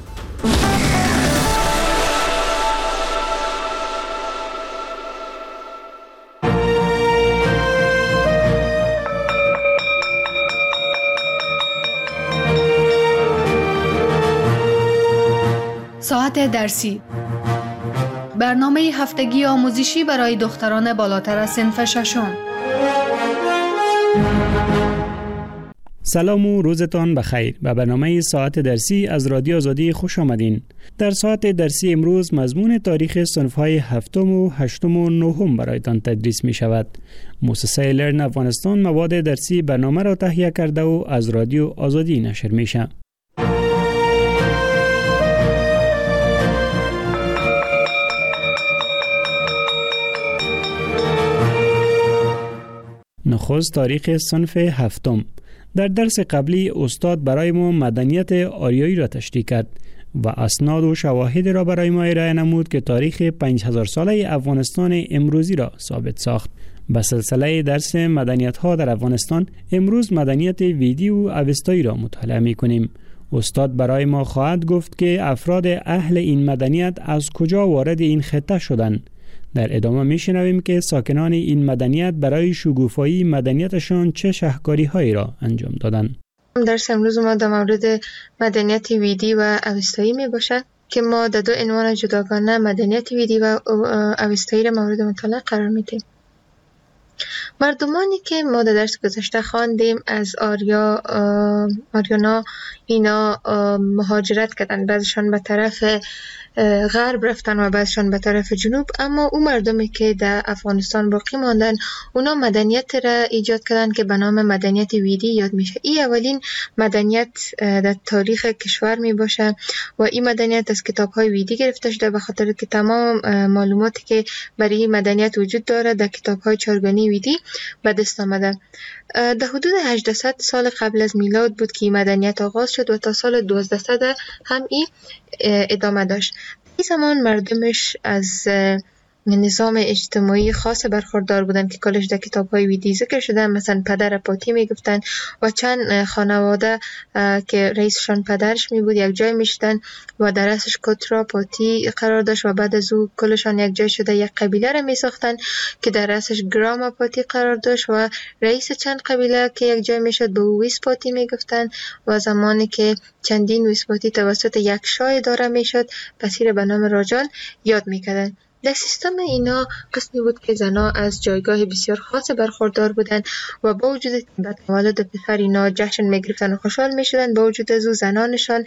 ساعت درسی، برنامه هفتگی آموزشی برای دختران بالاتر از صنف ششم. سلام و روزتان بخیر. به برنامه ساعت درسی از رادیو آزادی خوش آمدین. در ساعت درسی امروز مضمون تاریخ صنف‌های هفتم و هشتم و نهم برایتان تدریس می شود. مؤسسه لرن افغانستان مواد درسی برنامه را تهیه کرده و از رادیو آزادی نشر می شود. نخست تاریخ صنف هفتم. در درس قبلی استاد برای ما مدنیت آریایی را تشریح کرد و اسناد و شواهد را برای ما ارائه نمود که تاریخ پنج هزار ساله افغانستان امروزی را ثابت ساخت. به سلسله درس مدنیت ها در افغانستان امروز مدنیت ویدی و اوستایی را مطالعه می کنیم. استاد برای ما خواهد گفت که افراد اهل این مدنیت از کجا وارد این خطه شدند. در ادامه میشنویم که ساکنان این مدنیت برای شگوفایی مدنیتشان چه شهکاری هایی را انجام دادند. درس امروز ما در مورد مدنیت ویدی و اوستایی می باشد که ما در دو عنوان جداگانه مدنیت ویدی و اوستایی را مورد مطالعه قرار میدیم. مردمانی که ما در درس گذشته خواندیم از آریا آریانا اینا مهاجرت کردن، بعضشان به طرف غرب رفتن و بعضشان به طرف جنوب، اما اون مردمی که در افغانستان باقی ماندن اونا مدنیت را ایجاد کردن که به نام مدنیت ویدی یاد میشه. این اولین مدنیت در تاریخ کشور می باشه و این مدنیت از کتاب های ویدی گرفته شده، به خاطر که تمام معلوماتی که برای این مدنیت وجود داره در کتاب های چارگانی ویدی به دست آمده. در حدود هجده سال قبل از میلاد بود که این مدنیت آغاز شد و تا سال دوازده هم این ادامه داشت. این زمان مردمش از نظام اجتماعی خاص برخوردار بودن که کلش در کتاب‌های ویدی ذکر شده، مثلا پدر پاتی میگفتن و چند خانواده که رئیسشان پدرش می بود یک جای میشدن و در رأسش کترا پاتی قرار داشت و بعد از او کلشان یک جای شده یک قبیله را میساختن که در رأسش گراما پاتی قرار داشت و رئیس چند قبیله که یک جای میشد به او ویس پاتی میگفتن و زمانی که چندین ویس پاتی توسط یک شاه اداره میشد پس به نام راجال یاد میکردن. در سیستم اینا قسمی بود که زنها از جایگاه بسیار خاص برخوردار بودند و با وجود به تولد پسر اینا جشن میگرفتن و خوشحال میشدن، با وجود از او زنانشان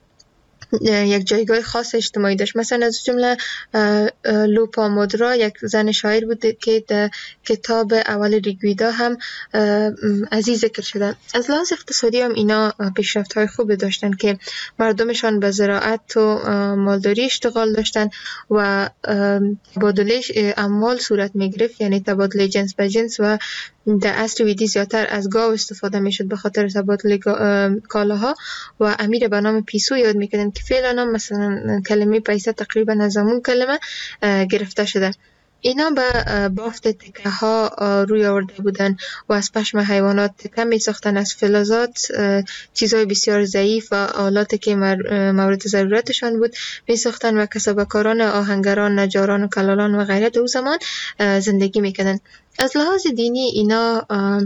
یک جایگاه خاص اجتماعی داشت. مثلا از جمله لوپامودرا یک زن شاعر بود که در کتاب اول ریگویدا هم عزیز ذکر شده. از لحاظ اقتصادی هم اینا پیشرفت های خوب داشتن که مردمشان به زراعت و مالداری اشتغال داشتن و تبادله اموال صورت می گرفت، یعنی تبادله جنس به جنس، و در عصر ویدی زیادتر از گاو استفاده میشد به خاطر تبادل کالاها و امیر به نام پیسو یاد میکردن که فعلا هم مثلا کلمه پیسه تقریبا از همون کلمه گرفته شده. اینا به بافت تکه ها روی آورده بودن و از پشم حیوانات تکه می ساختن، از فلزات چیزهای بسیار ضعیف و آلاتی که مورد ضرورتشان بود می ساختن و کسبکاران آهنگران، نجاران و کلالان و غیره در اون زمان زندگی می کردن. از لحاظ دینی اینا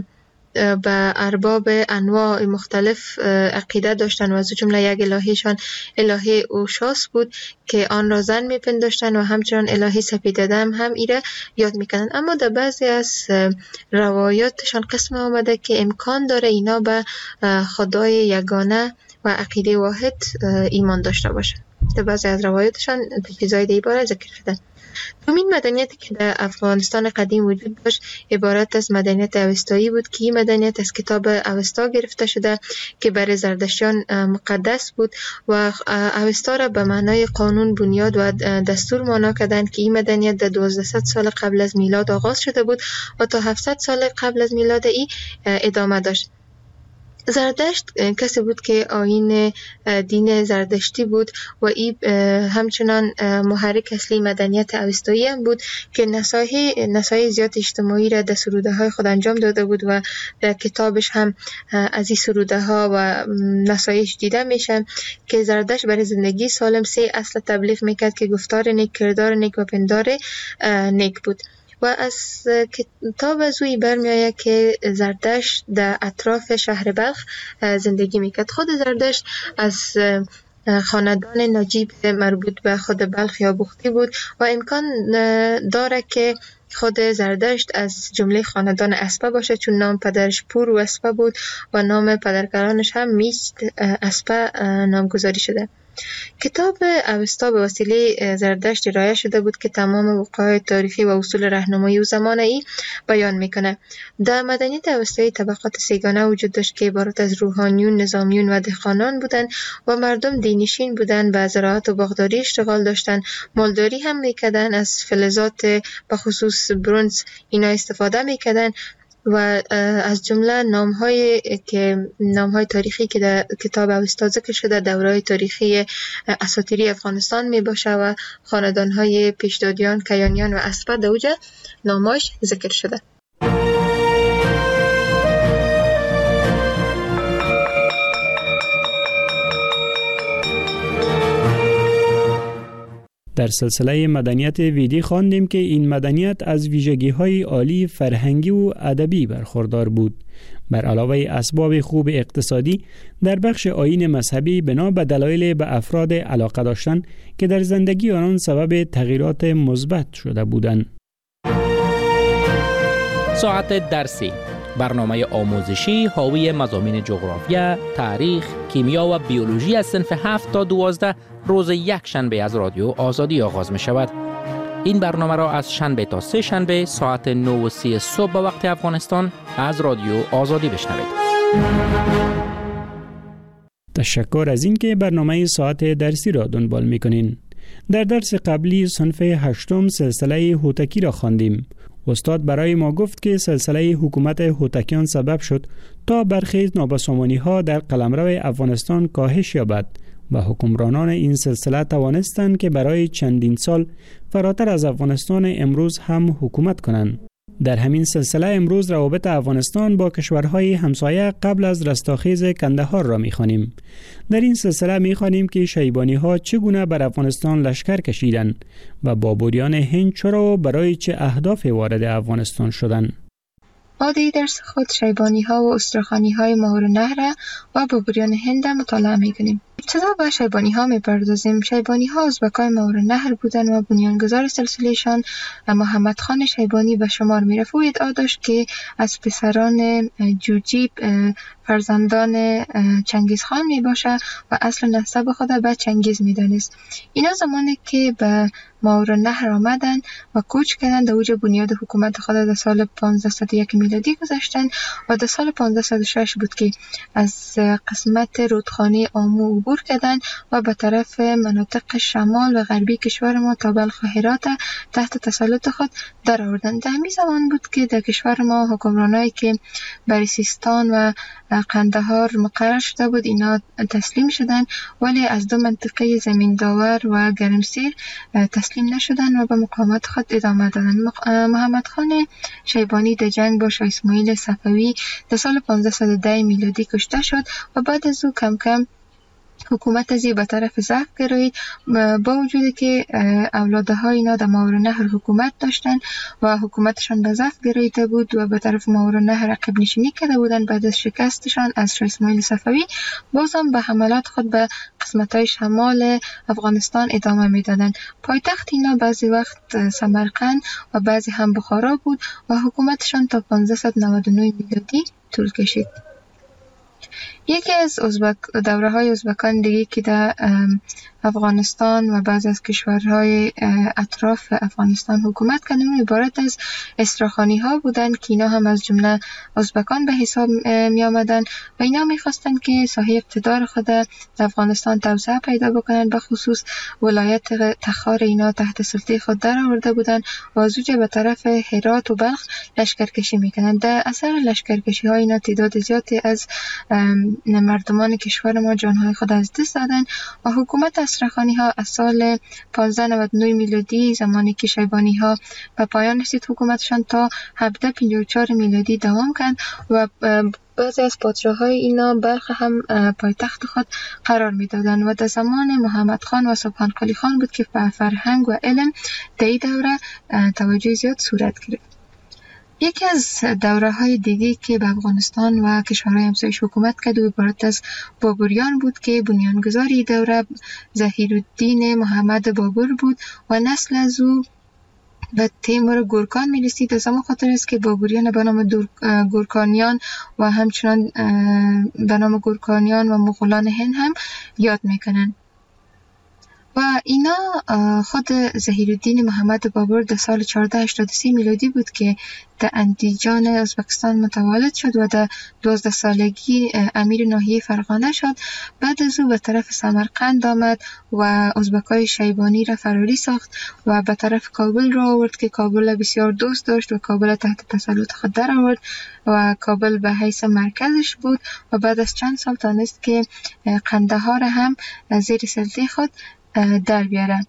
به ارباب انواع مختلف عقیده داشتن و از جمله یک الهیشان الهه اوشاس بود که آن را زن میپنداشتن و همچنان الهه سپیددم هم ایره یاد میکنن. اما در بعضی از روایاتشان قسم آمده که امکان داره اینا به خدای یگانه و عقیده واحد ایمان داشته باشن. در بعضی از روایاتشان چیزای دیگه باره ذکر شده. دومین مدنیتی که در افغانستان قدیم وجود داشت عبارت از مدنیت اوستایی بود که این مدنیت از کتاب اوستا گرفته شده که برای زردشتیان مقدس بود و اوستا را به معنای قانون، بنیاد و دستور معنا کردند که این مدنیت در دوازده سال قبل از میلاد آغاز شده بود و تا هفتصد سال قبل از میلاد ای ادامه داشت. زردشت کسی بود که آیین دین زردشتی بود و این همچنان محرک اصلی مدنیت اوستایی هم بود که نصایح نصایح زیاد اجتماعی را در سروده های خود انجام داده بود و در کتابش هم از این سروده ها و نصایح دیده میشن که زردشت برای زندگی سالم سه اصل تبلیغ میکرد که گفتار نیک، کردار نیک و پندار نیک بود. و از کتاب از اوی برمی آید که زردشت در اطراف شهر بلخ زندگی میکرد. خود زردشت از خاندان نجیب مربوط به خود بلخ یا بختی بود و امکان داره که خود زردشت از جمله خاندان اسپه باشه، چون نام پدرش پور و اسپه بود و نام پدرکلانش هم میست اسپه نامگذاری شده. کتاب اوستا به وسیله زردشت ارائه شده بود که تمام وقایع تاریخی و اصول راهنمایی و زمانه ای بیان میکنه. در مدنیت اوستایی طبقات سیگانه وجود داشت که عبارت از روحانیون، نظامیون و دهقانان بودند و مردم دینشین بودند، به زراعت و باغداری اشتغال داشتند، مالداری هم میکردند، از فلزات به خصوص برنز اینا استفاده میکردند و از جمله نام‌های که نام‌های تاریخی که در کتاب اوستا ذکر شده دوره‌های تاریخی اساطیری افغانستان میباشه و خاندان‌های پیشدادیان، کیانیان و اسپه در اوج نام‌هاش ذکر شده. در سلسله مدنیت ویدی خواندیم که این مدنیت از ویژگی‌های عالی فرهنگی و ادبی برخوردار بود. بر علاوه اسباب خوب اقتصادی، در بخش آیین مذهبی بنا به دلایل به افراد علاقه داشتن که در زندگی آنان سبب تغییرات مثبت شده بودند. ساعت درسی، برنامه آموزشی حاوی مضامین جغرافیا، تاریخ، کیمیا و بیولوژی از صنف هفت تا دوازده روز یک شنبه از رادیو آزادی آغاز می شود. این برنامه را از شنبه تا سه شنبه ساعت نه و سی صبح به وقت افغانستان از رادیو آزادی بشنوید. تشکر از این که برنامه ساعت درسی را دنبال می کنین. در درس قبلی صنف هشتم سلسله هوتکی را خواندیم. استاد برای ما گفت که سلسله حکومت هوتکیان سبب شد تا برخی نابسامانی ها در قلمرو افغانستان کاهش یابد و حکمرانان این سلسله توانستند که برای چندین سال فراتر از افغانستان امروز هم حکومت کنند. در همین سلسله امروز روابط افغانستان با کشورهای همسایه قبل از رستاخیز کندهار را می‌خوانیم. در این سلسله می‌خوانیم که شیبانی‌ها چگونه بر افغانستان لشکر کشیدند و بابریان هند چرا و برای چه اهداف وارد افغانستان شدند. ما در درس خود شیبانی‌ها و استرخانی‌های ماورالنهر و بابریان هند مطالعه می‌کنیم. ابتدا به شیبانی‌ها می‌پردازیم. شیبانی‌ها ازبکای ماورالنهر بودند و بنیانگذار سلسله‌شان محمد خان شیبانی به شمار می‌رفت و ادعا داشت که از پسران جوجیب فرزندان چنگیز خان می باشه و اصل نسب خود به چنگیز می دانست. اینا زمانی که به ماورالنهر آمدن و کوچ کردن در اوج بنیاد حکومت خود در سال پانزده و یک میلادی گذاشتن و در سال پانزده و شش بود که از قسمت رودخانه آمو عبور کردن و به طرف مناطق شمال و غربی کشور ما تا بلخ و هرات تحت تسلط خود در آوردن. در همین زمان بود که در کشور ما حکمرانایی که بر سیستان و قندهار مقرر شده بود اینا تسلیم شدن، ولی از دو منطقه زمین داور و گرمسیر تسلیم نشدن و به مقاومت خود ادامه دادن. محمد خان شیبانی در جنگ با شاه اسماعیل صفوی در سال پانزده و ده میلادی کشته شد و بعد از او کم کم حکومت ازی به طرف ضعف گرایید، با وجودی که اولادهای اینا در ماورالنهر حکومت داشتن و حکومتشان به ضعف گراییده بود و به طرف ماورالنهر عقب نشینی کرده بودن. بعد از شکستشان از شاه اسماعیل صفوی بازم به حملات خود به قسمت‌های شمال افغانستان ادامه میدادن. پایتخت اینا بعضی وقت سمرقند و بعضی هم بخارا بود و حکومتشان تا پانزده و نود و نه میلادی طول کشید. یکی از ازبک دوره های ازبکان دیگه که در افغانستان و بعض از کشورهای اطراف افغانستان حکومت کردن عبارت از استراخانی ها بودند که اینا هم از جمله ازبکان به حساب می آمدن و اینا می خواستند که ساحه اقتدار خود در افغانستان توسعه پیدا بکنند. به خصوص ولایت تخار اینا تحت سلطه خود در آورده بودند و از اوج به طرف هرات و بلخ لشکرکشی میکنند. در اثر لشکرکشی ها اینا تعداد زیادی از مردمان کشور ما جانهای خود از دست دادند و حکومت استرخانی ها از سال پانزده و نود و نه میلادی زمانی که شیبانی ها به پایان رسید حکومتشان تا هفده و پنجاه و چهار میلادی دوام کرد و بعضی از پادشاه‌های اینا بلخ هم پایتخت خود قرار می‌دادند و در زمان محمد خان و سبحان قلی خان بود که به فرهنگ و علم در این دوره توجه زیاد صورت گرفت. یکی از دوره‌های دیگه که به افغانستان و کشورهای همسایه‌اش حکومت کرد و عبارت از بابریان بود که بنیانگذار این دوره ظهیرالدین محمد بابر بود و نسل از او به تیمور گورکان می رسید. از همون خاطر است که بابریان به نام گورکانیان و همچنان به نام گورکانیان و مغولان هند هم یاد میکنن. و اینا خود ظهیرالدین محمد بابر در سال چهارده هشتاد و سه میلادی بود که در اندیجان ازبکستان متولد شد و در دوازده سالگی امیر ناحیه فرغانه شد. بعد از او به طرف سمرقند آمد و ازبکای شیبانی را فراری ساخت و به طرف کابل را آورد که کابل بسیار دوست داشت و کابل تحت تسلط خود در آورد و کابل به حیث مرکزش بود و بعد از چند سال تانست که قندهار هم زیر سلطه خود در بیاره.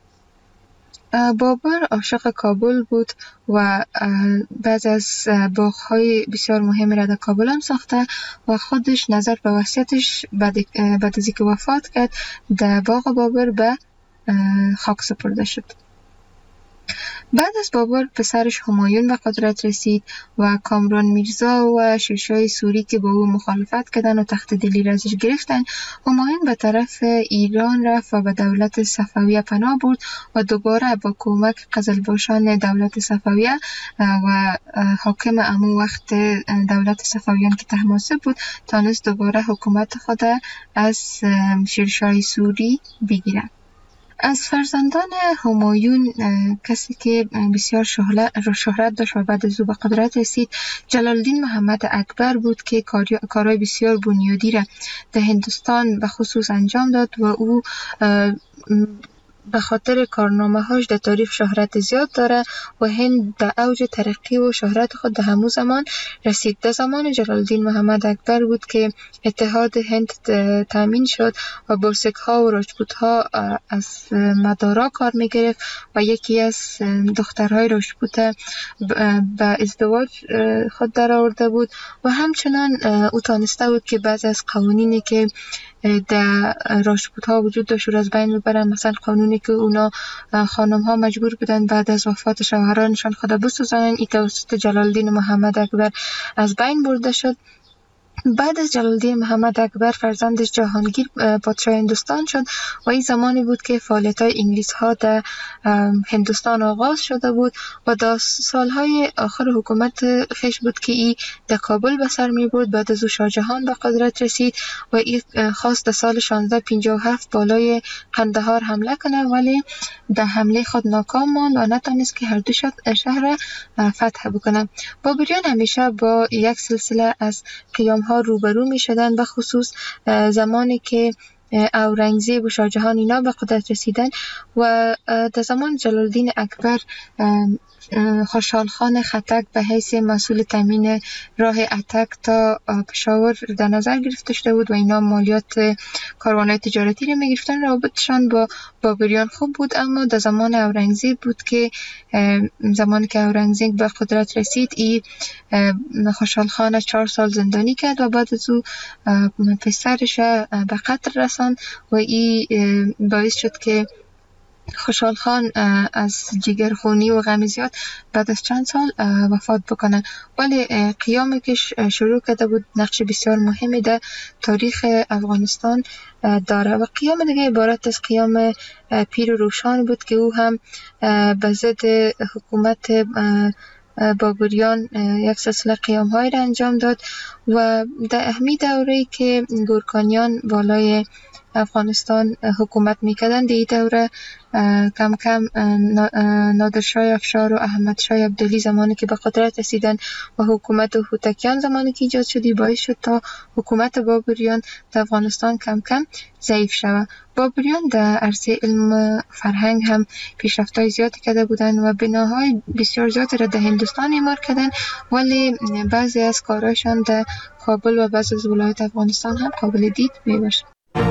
بابر عاشق کابل بود و بعض از باغ‌های بسیار مهم را در کابل هم ساخته و خودش نظر به وصیتش بعد بعد از اینکه وفات کرد در باغ بابر به خاک سپرده شد. بعد از بابر پسرش همایون به قدرت رسید و کامران میرزا و شیرشاه سوری که با او مخالفت کردن و تخت دلی را ازش گرفتن. همایون به طرف ایران رفت و به دولت صفویه پناه برد و دوباره با کمک قزلباشان دولت صفویه و حاکم امو وقت دولت صفویان که طهماسب بود تانست دوباره حکومت خود از شیرشاه سوری بگیرد. از فرزندان همایون کسی که بسیار شهرت داشت و بعد از او به قدرت رسید جلالالدین محمد اکبر بود که کارهای بسیار بنیادی را در هندوستان به خصوص انجام داد و او به خاطر کارنامه هاش در تاریخ شهرت زیاد داره و هند در اوج ترقی و شهرت خود در همون زمان رسید. در زمان جلالالدین محمد اکبر بود که اتحاد هند تامین شد و برسک ها و راجپوت ها از مدارا کار می گرفت و یکی از دخترهای راجپوت به ازدواج خود در آورده بود و همچنان او تانسته بود که بعض از قوانینی که در راجپوت ها وجود داشت رو از بین ببرن. مثلا قانونی که اونا خانم ها مجبور بودن بعد از وفات شوهرانشان خود بسوزانن، این توسط جلالالدین محمد اکبر از بین برده شد. بعد از جلالالدین محمد اکبر فرزندش جهانگیر پادشاه هندوستان شد و این زمانی بود که فعالیت‌های انگلیس ها در هندوستان آغاز شده بود و در سالهای آخر حکومت خیش بود که این در کابل به سر می برد. بعد از او شاه جهان به قدرت رسید و این خواست در سال شانزده پنجاه و هفت بالای قندهار حمله کنه ولی در حمله خود ناکام ماند و نتونست که هر دو شهر فتح بکنه. بابریان همیشه با یک سلسله از قیام ها روبرو می شدن، به خصوص زمانی که اورنگزیب و شاه جهان اینا به قدرت رسیدن و در زمان جلالالدین اکبر خوشحال خان خطک به حیث مسئول تامین راه اتک تا پشاور در نظر گرفته شده بود و اینا مالیات کاروان‌های تجارتی رو می‌گرفتن. رابطشان با بابریان خوب بود، اما در زمان اورنگزیب بود که زمانی که اورنگزیب به قدرت رسید این خوشحال خان چهار سال زندانی کرد و بعد از او پسرش به قتل رساند و این باعث شد که خوشحال خان از جگرخونی و غم زیاد بعد از چند سال وفات بکنه. ولی قیامی که شروع کرده بود نقش بسیار مهمی در تاریخ افغانستان داره و قیام دیگه عبارت از قیام پیر و روشان بود که او هم به ضد حکومت بابریان یک سلسله قیام های را انجام داد و در اهمی دوره‌ای که گورکانیان بالای افغانستان حکومت میکردن در این دوره کم کم نادرشاه افشار و احمد شاه عبدالی زمانی که به قدرت رسیدن و حکومت هوتکیان زمانی که ایجاد شدی باعث شد تا حکومت بابریان در افغانستان کم کم ضعیف شود. بابریان در عرصه علم فرهنگ هم پیشرفت‌های زیادی کرده بودند و بناهای بسیار زیادی را در هندوستان اعمار کردند، ولی بعضی از کارهایشان در کابل و بعضی از ولایات افغانستان هم قابل دید میباشد.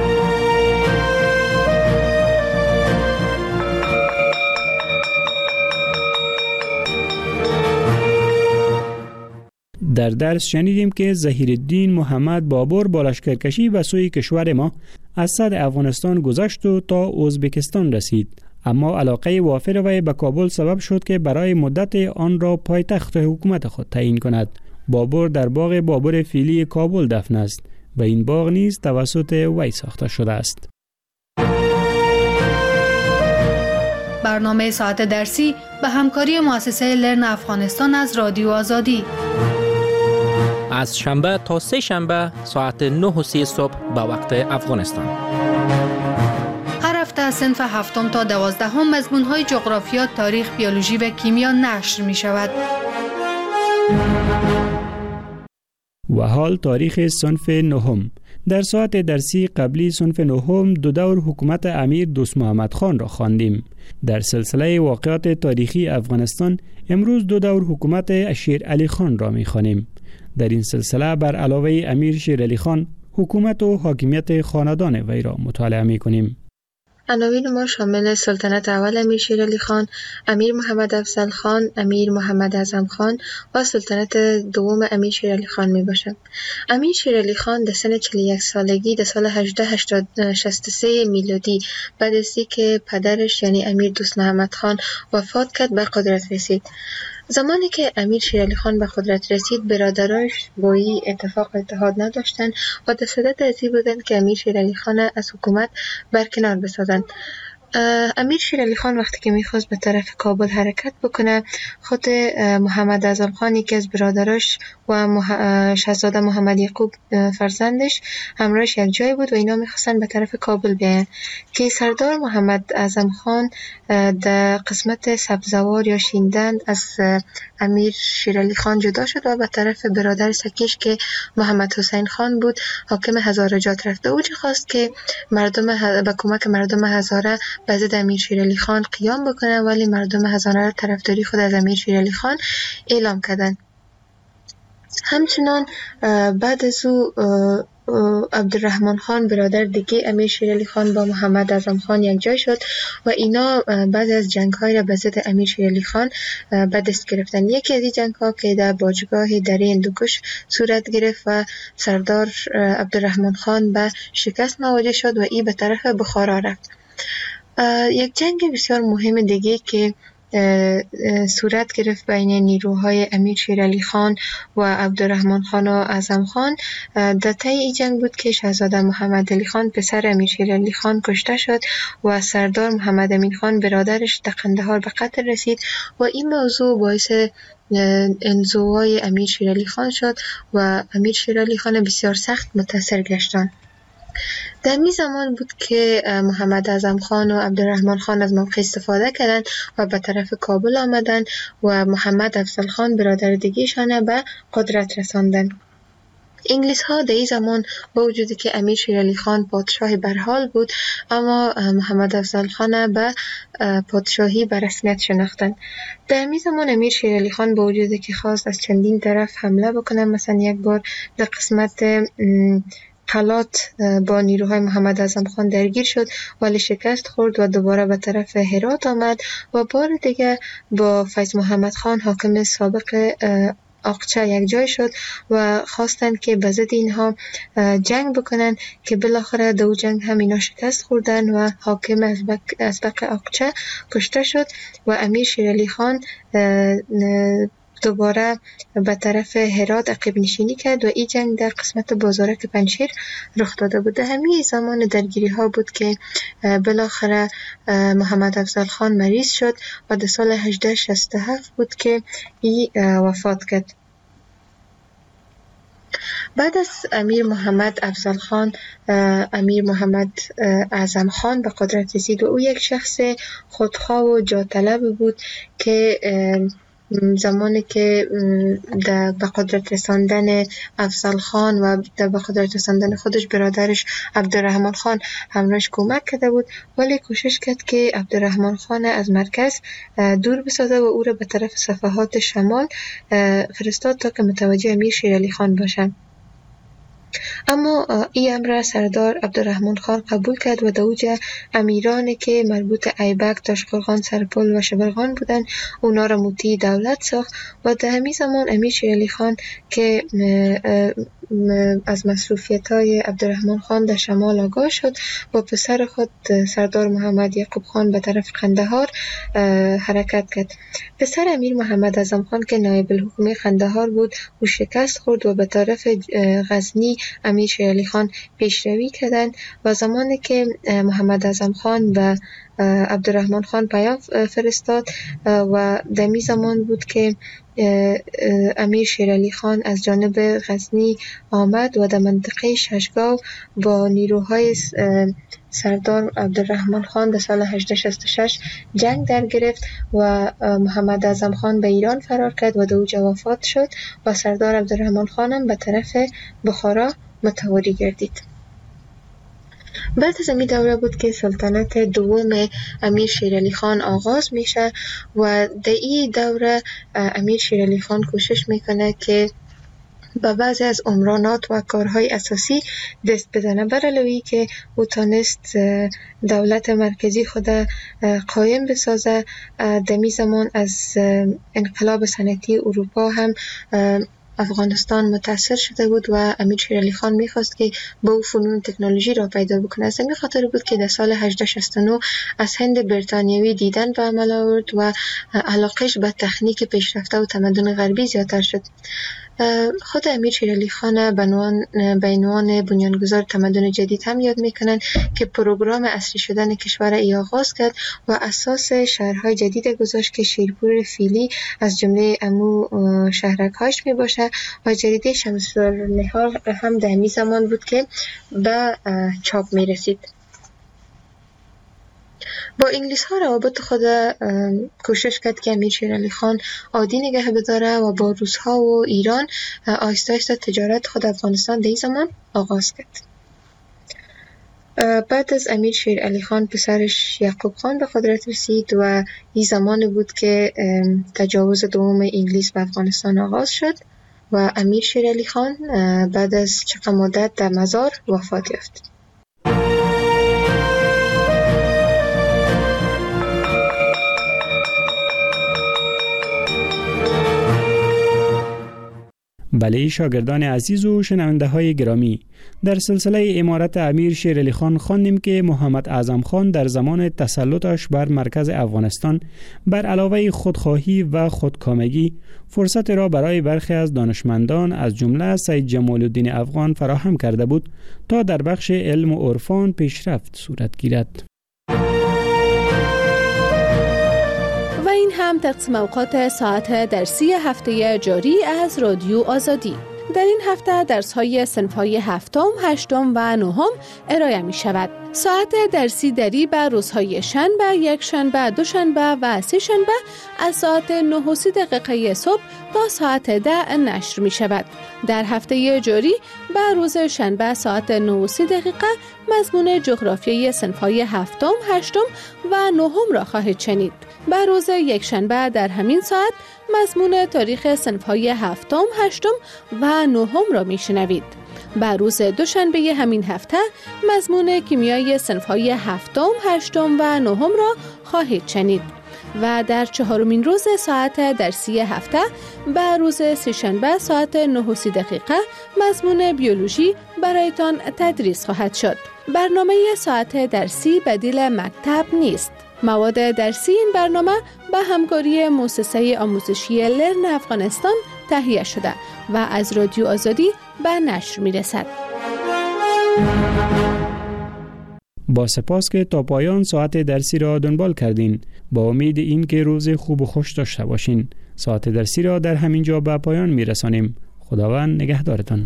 در درس شنیدیم که ظهیرالدین محمد بابر با لشکرکشی به سوی کشور ما از صد افغانستان گذشت و تا ازبکستان رسید، اما علاقه وافر وی به کابل سبب شد که برای مدت آن را پایتخت حکومت خود تعیین کند. بابر در باغ بابر فیلی کابل دفن است و این باغ نیز توسط وی ساخته شده است. برنامه ساعت درسی به همکاری مؤسسه لرن افغانستان از رادیو آزادی. از شنبه تا سه شنبه ساعت نه و سی صبح به وقت افغانستان. هر هفته از صنف هفتم تا دوازدهم مضمون‌های جغرافیا، تاریخ، بیولوژی و کیمیا نشر می شود. و حال تاریخ صنف نهم. در ساعت درسی قبلی صنف نهم دو دور حکومت امیر دوست محمد خان را خواندیم. در سلسله واقعات تاریخی افغانستان امروز دو دور حکومت شیر علی خان را می خوانیم. در این سلسله بر علاوه امیر شیر علی خان حکومت و حاکمیت خاندان وی را مطالعه می کنیم. عناوین ما شامل سلطنت اول امیر شیر علی خان، امیر محمد افضل خان، امیر محمد اعظم خان و سلطنت دوم امیر شیر علی خان می باشد. امیر شیر علی خان در سن چهل و یک سالگی در سال هزار و هشتصد و شصت و سه میلادی بعد از اینکه پدرش یعنی امیر دوست محمد خان وفات کرد به قدرت رسید. زمانی که امیر شیر علی خان به قدرت رسید، برادرایش با این اتفاق اتحاد نداشتند و در صدد از این بودند که امیر شیر علی خان از حکومت برکنار بسازند. امیر شیر علی خان وقتی که میخواست به طرف کابل حرکت بکنه، خود محمد اعظم خان یکی از برادراش و مح... شاهزاده محمد یعقوب فرزندش همراهش یک جای بود و اینا میخواستن به طرف کابل بیاین که سردار محمد اعظم خان در قسمت سبزوار یا شیندند از امیر شیر علی خان جدا شد و به طرف برادر سکیش که محمد حسین خان بود حاکم هزاره جات رفت. او خواست که مردم با کمک مردم هزاره به ضد امیر شیر علی خان قیام بکنه، ولی مردم هزاره طرفداری خود از امیر شیر علی خان اعلام کردند. همچنان بعد از او عبدالرحمن خان برادر دیگه امیر شیر علی خان با محمد اعظم خان یک جای شد و اینا بعد از جنگ های را به ضد امیر شیر علی خان به دست گرفتن. یکی از این جنگ ها که در باجگاه دره هندوکش صورت گرفت و سردار عبدالرحمن خان به شکست مواجه شد و این به طرف بخارا رفت. یک جنگ بسیار مهم دیگه که صورت گرفت بین نیروهای امیر شیر علی خان و عبدالرحمن خان و اعظم خان در طی این جنگ بود که شاهزاده محمد علی خان پسر امیر شیر علی خان کشته شد و سردار محمد امین خان برادرش در قندهار به قتل رسید و این موضوع باعث انزوای امیر شیر علی خان شد و امیر شیر علی خان بسیار سخت متاثر گشتند. در می زمان بود که محمد اعظم خان و عبدالرحمن خان از موقع استفاده کردند و به طرف کابل آمدند و محمد افضل خان برادر دیگه‌شان به قدرت رساندند. انگلیس ها در این زمان با وجودی که امیر شیر علی خان پادشاه برحال بود، اما محمد افضل خان به پادشاهی به رسمیت شناختند. در این زمان امیر شیر علی خان با وجودی که خواست از چندین طرف حمله بکنه، مثلا یک بار در قسمت قلات با نیروهای محمد اعظم خان درگیر شد ولی شکست خورد و دوباره به طرف هرات آمد و بار دیگه با فیض محمد خان حاکم سابق اقچه یک جای شد و خواستند که به ضد اینها جنگ بکنن که بالاخره دو جنگ هم اینا شکست خوردن و حاکم ازبق اقچه کشته شد و امیر شیر علی خان دوباره به طرف هرات عقب نشینی کرد و این جنگ در قسمت بازارک پنجشیر رخ داده بود. همین زمان درگیری ها بود که بالاخره محمد افضل خان مریض شد و در سال هزار و هشتصد و شصت و هفت بود که این وفات کرد. بعد از امیر محمد افضل خان امیر محمد اعظم خان به قدرت رسید و او یک شخص خودخواه و جاطلب بود که زمانی که در به قدرت رساندن افضل خان و در به قدرت رساندن خودش برادرش عبدالرحمن خان همراهش کمک کرده بود، ولی کوشش کرد که عبدالرحمن خان از مرکز دور بسازه و او را به طرف صفحات شمال فرستاد تا که متوجه امیر شیر علی خان باشه. اما این امر سردار عبدالرحمن خان قبول کرد و دوجه امیرانی که مربوط ایبک، تاشقرغان، سرپل و شبرغان بودند اونا را مطیع دولت ساخت و در همین زمان امیر شیر علی خان که از مصروفیت های عبدالرحمن خان در شمال آگاه شد با پسر خود سردار محمد یعقوب خان به طرف قندهار حرکت کرد. پسر امیر محمد اعظم خان که نایب الحکومه قندهار بود او شکست خورد و به طرف غزنی امیر شیر علی خان پیشروی کردند و زمانی که محمد اعظم خان به عبدالرحمن خان پیام فرستاد و در می زمان بود که امیر شیرعلی خان از جانب غزنی آمد و در منطقه ششگاو با نیروهای سردار عبدالرحمن خان در سال هجده شصت و شش جنگ در گرفت و محمد اعظم خان به ایران فرار کرد و در اوجا وفات شد و سردار عبدالرحمن خان هم به طرف بخارا متواری گردید. بعد از این دوره بود که سلطنت دوم امیر شیرعلی خان آغاز میشه و در این دوره امیر شیرعلی خان کوشش میکنه که به بعضی از عمرانات و کارهای اساسی دست بزنه، برعلاوه که او تانست دولت مرکزی خود قایم بسازه. دمی زمان از انقلاب صنعتی اروپا هم افغانستان متاثر شده بود و امیر شیرعلی خان میخواست که با او فنون تکنولوژی را پیدا بکنه. از همین خاطر بود که در سال هجده شصت و نه از هند بریتانیایی دیدن به عمل آورد و علاقش به تکنیک پیشرفته و تمدن غربی زیادتر شد. خود امیر شیرعلی خان به عنوان بنیانگذار تمدن جدید هم یاد میکنن که پروگرام اصلی شدن کشور ای آغاز کرد و اساس شهرهای جدید گذاشت که شیرپور فیلی از جمله امو شهرک‌هاش می باشه و جریده شمس النهار هم در همین زمان بود که به چاپ می رسید. با انگلیس ها روابط خود کوشش کرد که امیر شیرعلی خان عادی نگه بداره و با روس ها و ایران آهسته آهسته تجارت خود افغانستان در این زمان آغاز کرد. بعد از امیر شیرعلی خان پسرش یعقوب خان به قدرت رسید و این زمان بود که تجاوز دوم انگلیس به افغانستان آغاز شد و امیر شیرعلی خان بعد از چند مدت در مزار وفات یافت. بله شاگردان عزیز و شنونده های گرامی، در سلسله امارت امیر شیرعلی خان خواندیم که محمد اعظم خان در زمان تسلطش بر مرکز افغانستان بر علاوه خودخواهی و خودکامگی فرصت را برای برخی از دانشمندان از جمله سید جمال الدین افغان فراهم کرده بود تا در بخش علم و عرفان پیشرفت صورت گیرد. و این هم تقسیم اوقات ساعت درسی هفته جاری از رادیو آزادی. در این هفته درس‌های صنف‌های هفتم، هشتم و نهم ارائه می شود. ساعت درسی دری به روزهای شنبه، یک شنبه، دو شنبه و سه شنبه از ساعت نه و سی دقیقه صبح تا ساعت ده نشر می شود. در هفته جاری به روز شنبه ساعت نه و سی دقیقه مضمون جغرافیای صنف‌های هفتم، هشتم و نهم را خواهید شنید. به روز یک شنبه در همین ساعت مضمون تاریخ صنف‌های هفتم، هشتم و نهم را میشنوید. به روز دوشنبه همین هفته مضمون کیمیای صنف‌های هفتم، هشتم و نهم را خواهید شنید. و در چهارمین روز ساعت درسی هفته به روز سه‌شنبه ساعت نه و سی دقیقه مضمون بیولوژی برایتان تدریس خواهد شد. برنامه ساعت درسی بدیل مکتب نیست. مواد درسی این برنامه به همکاری مؤسسه آموزشی لرن افغانستان تهیه شده و از رادیو آزادی به نشر می رسد. با سپاس که تا پایان ساعت درسی را دنبال کردین. با امید این که روز خوب و خوش داشته باشین. ساعت درسی را در همین جا به پایان می رسانیم. خداوند نگهدارتان.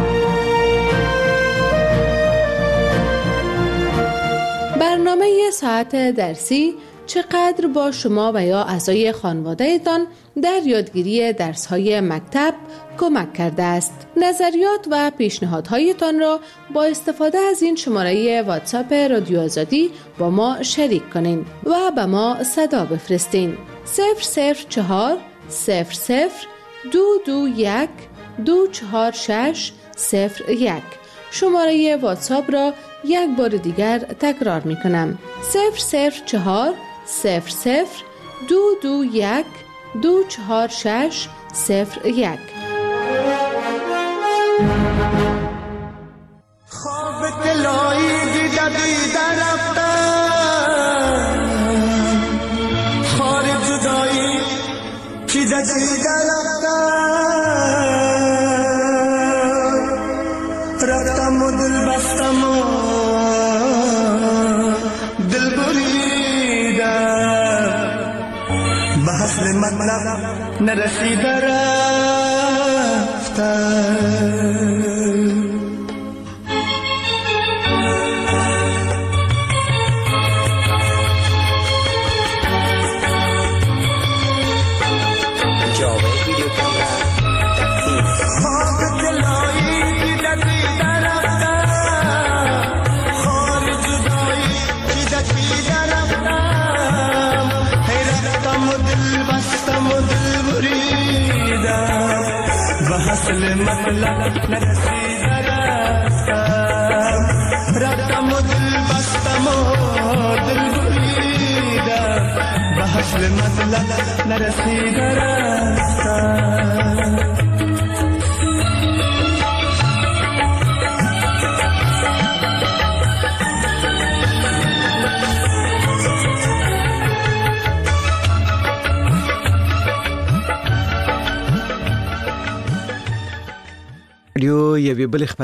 برنامه ساعت درسی چقدر با شما و یا اعضای خانواده‌تان در یادگیری درس‌های مکتب کمک کرده است. نظریات و پیشنهادهایتان را با استفاده از این شماره واتساپ رادیو آزادی با ما شریک کنین و به ما صدا بفرستین. صفر صفر چهار صفر صفر دو دو یک دو چهار شش صفر یک. شماره واتساپ را یک بار دیگر تکرار می کنم. صفر صفر چهار صفر صفر دو دو یک دو چهار شش صفر یک. خواب دلایی دیده دیده رفتم، خار جدایی دیده دیده رفتم، رفتم و دل بستم و دل بری مطلب نرسیده رفتم. اصل مطلب نرسیده رفتم، رفتم و دل بستم و دل بریده، به اصل مطلب نرسیده رفتم. رادیو یوې بلې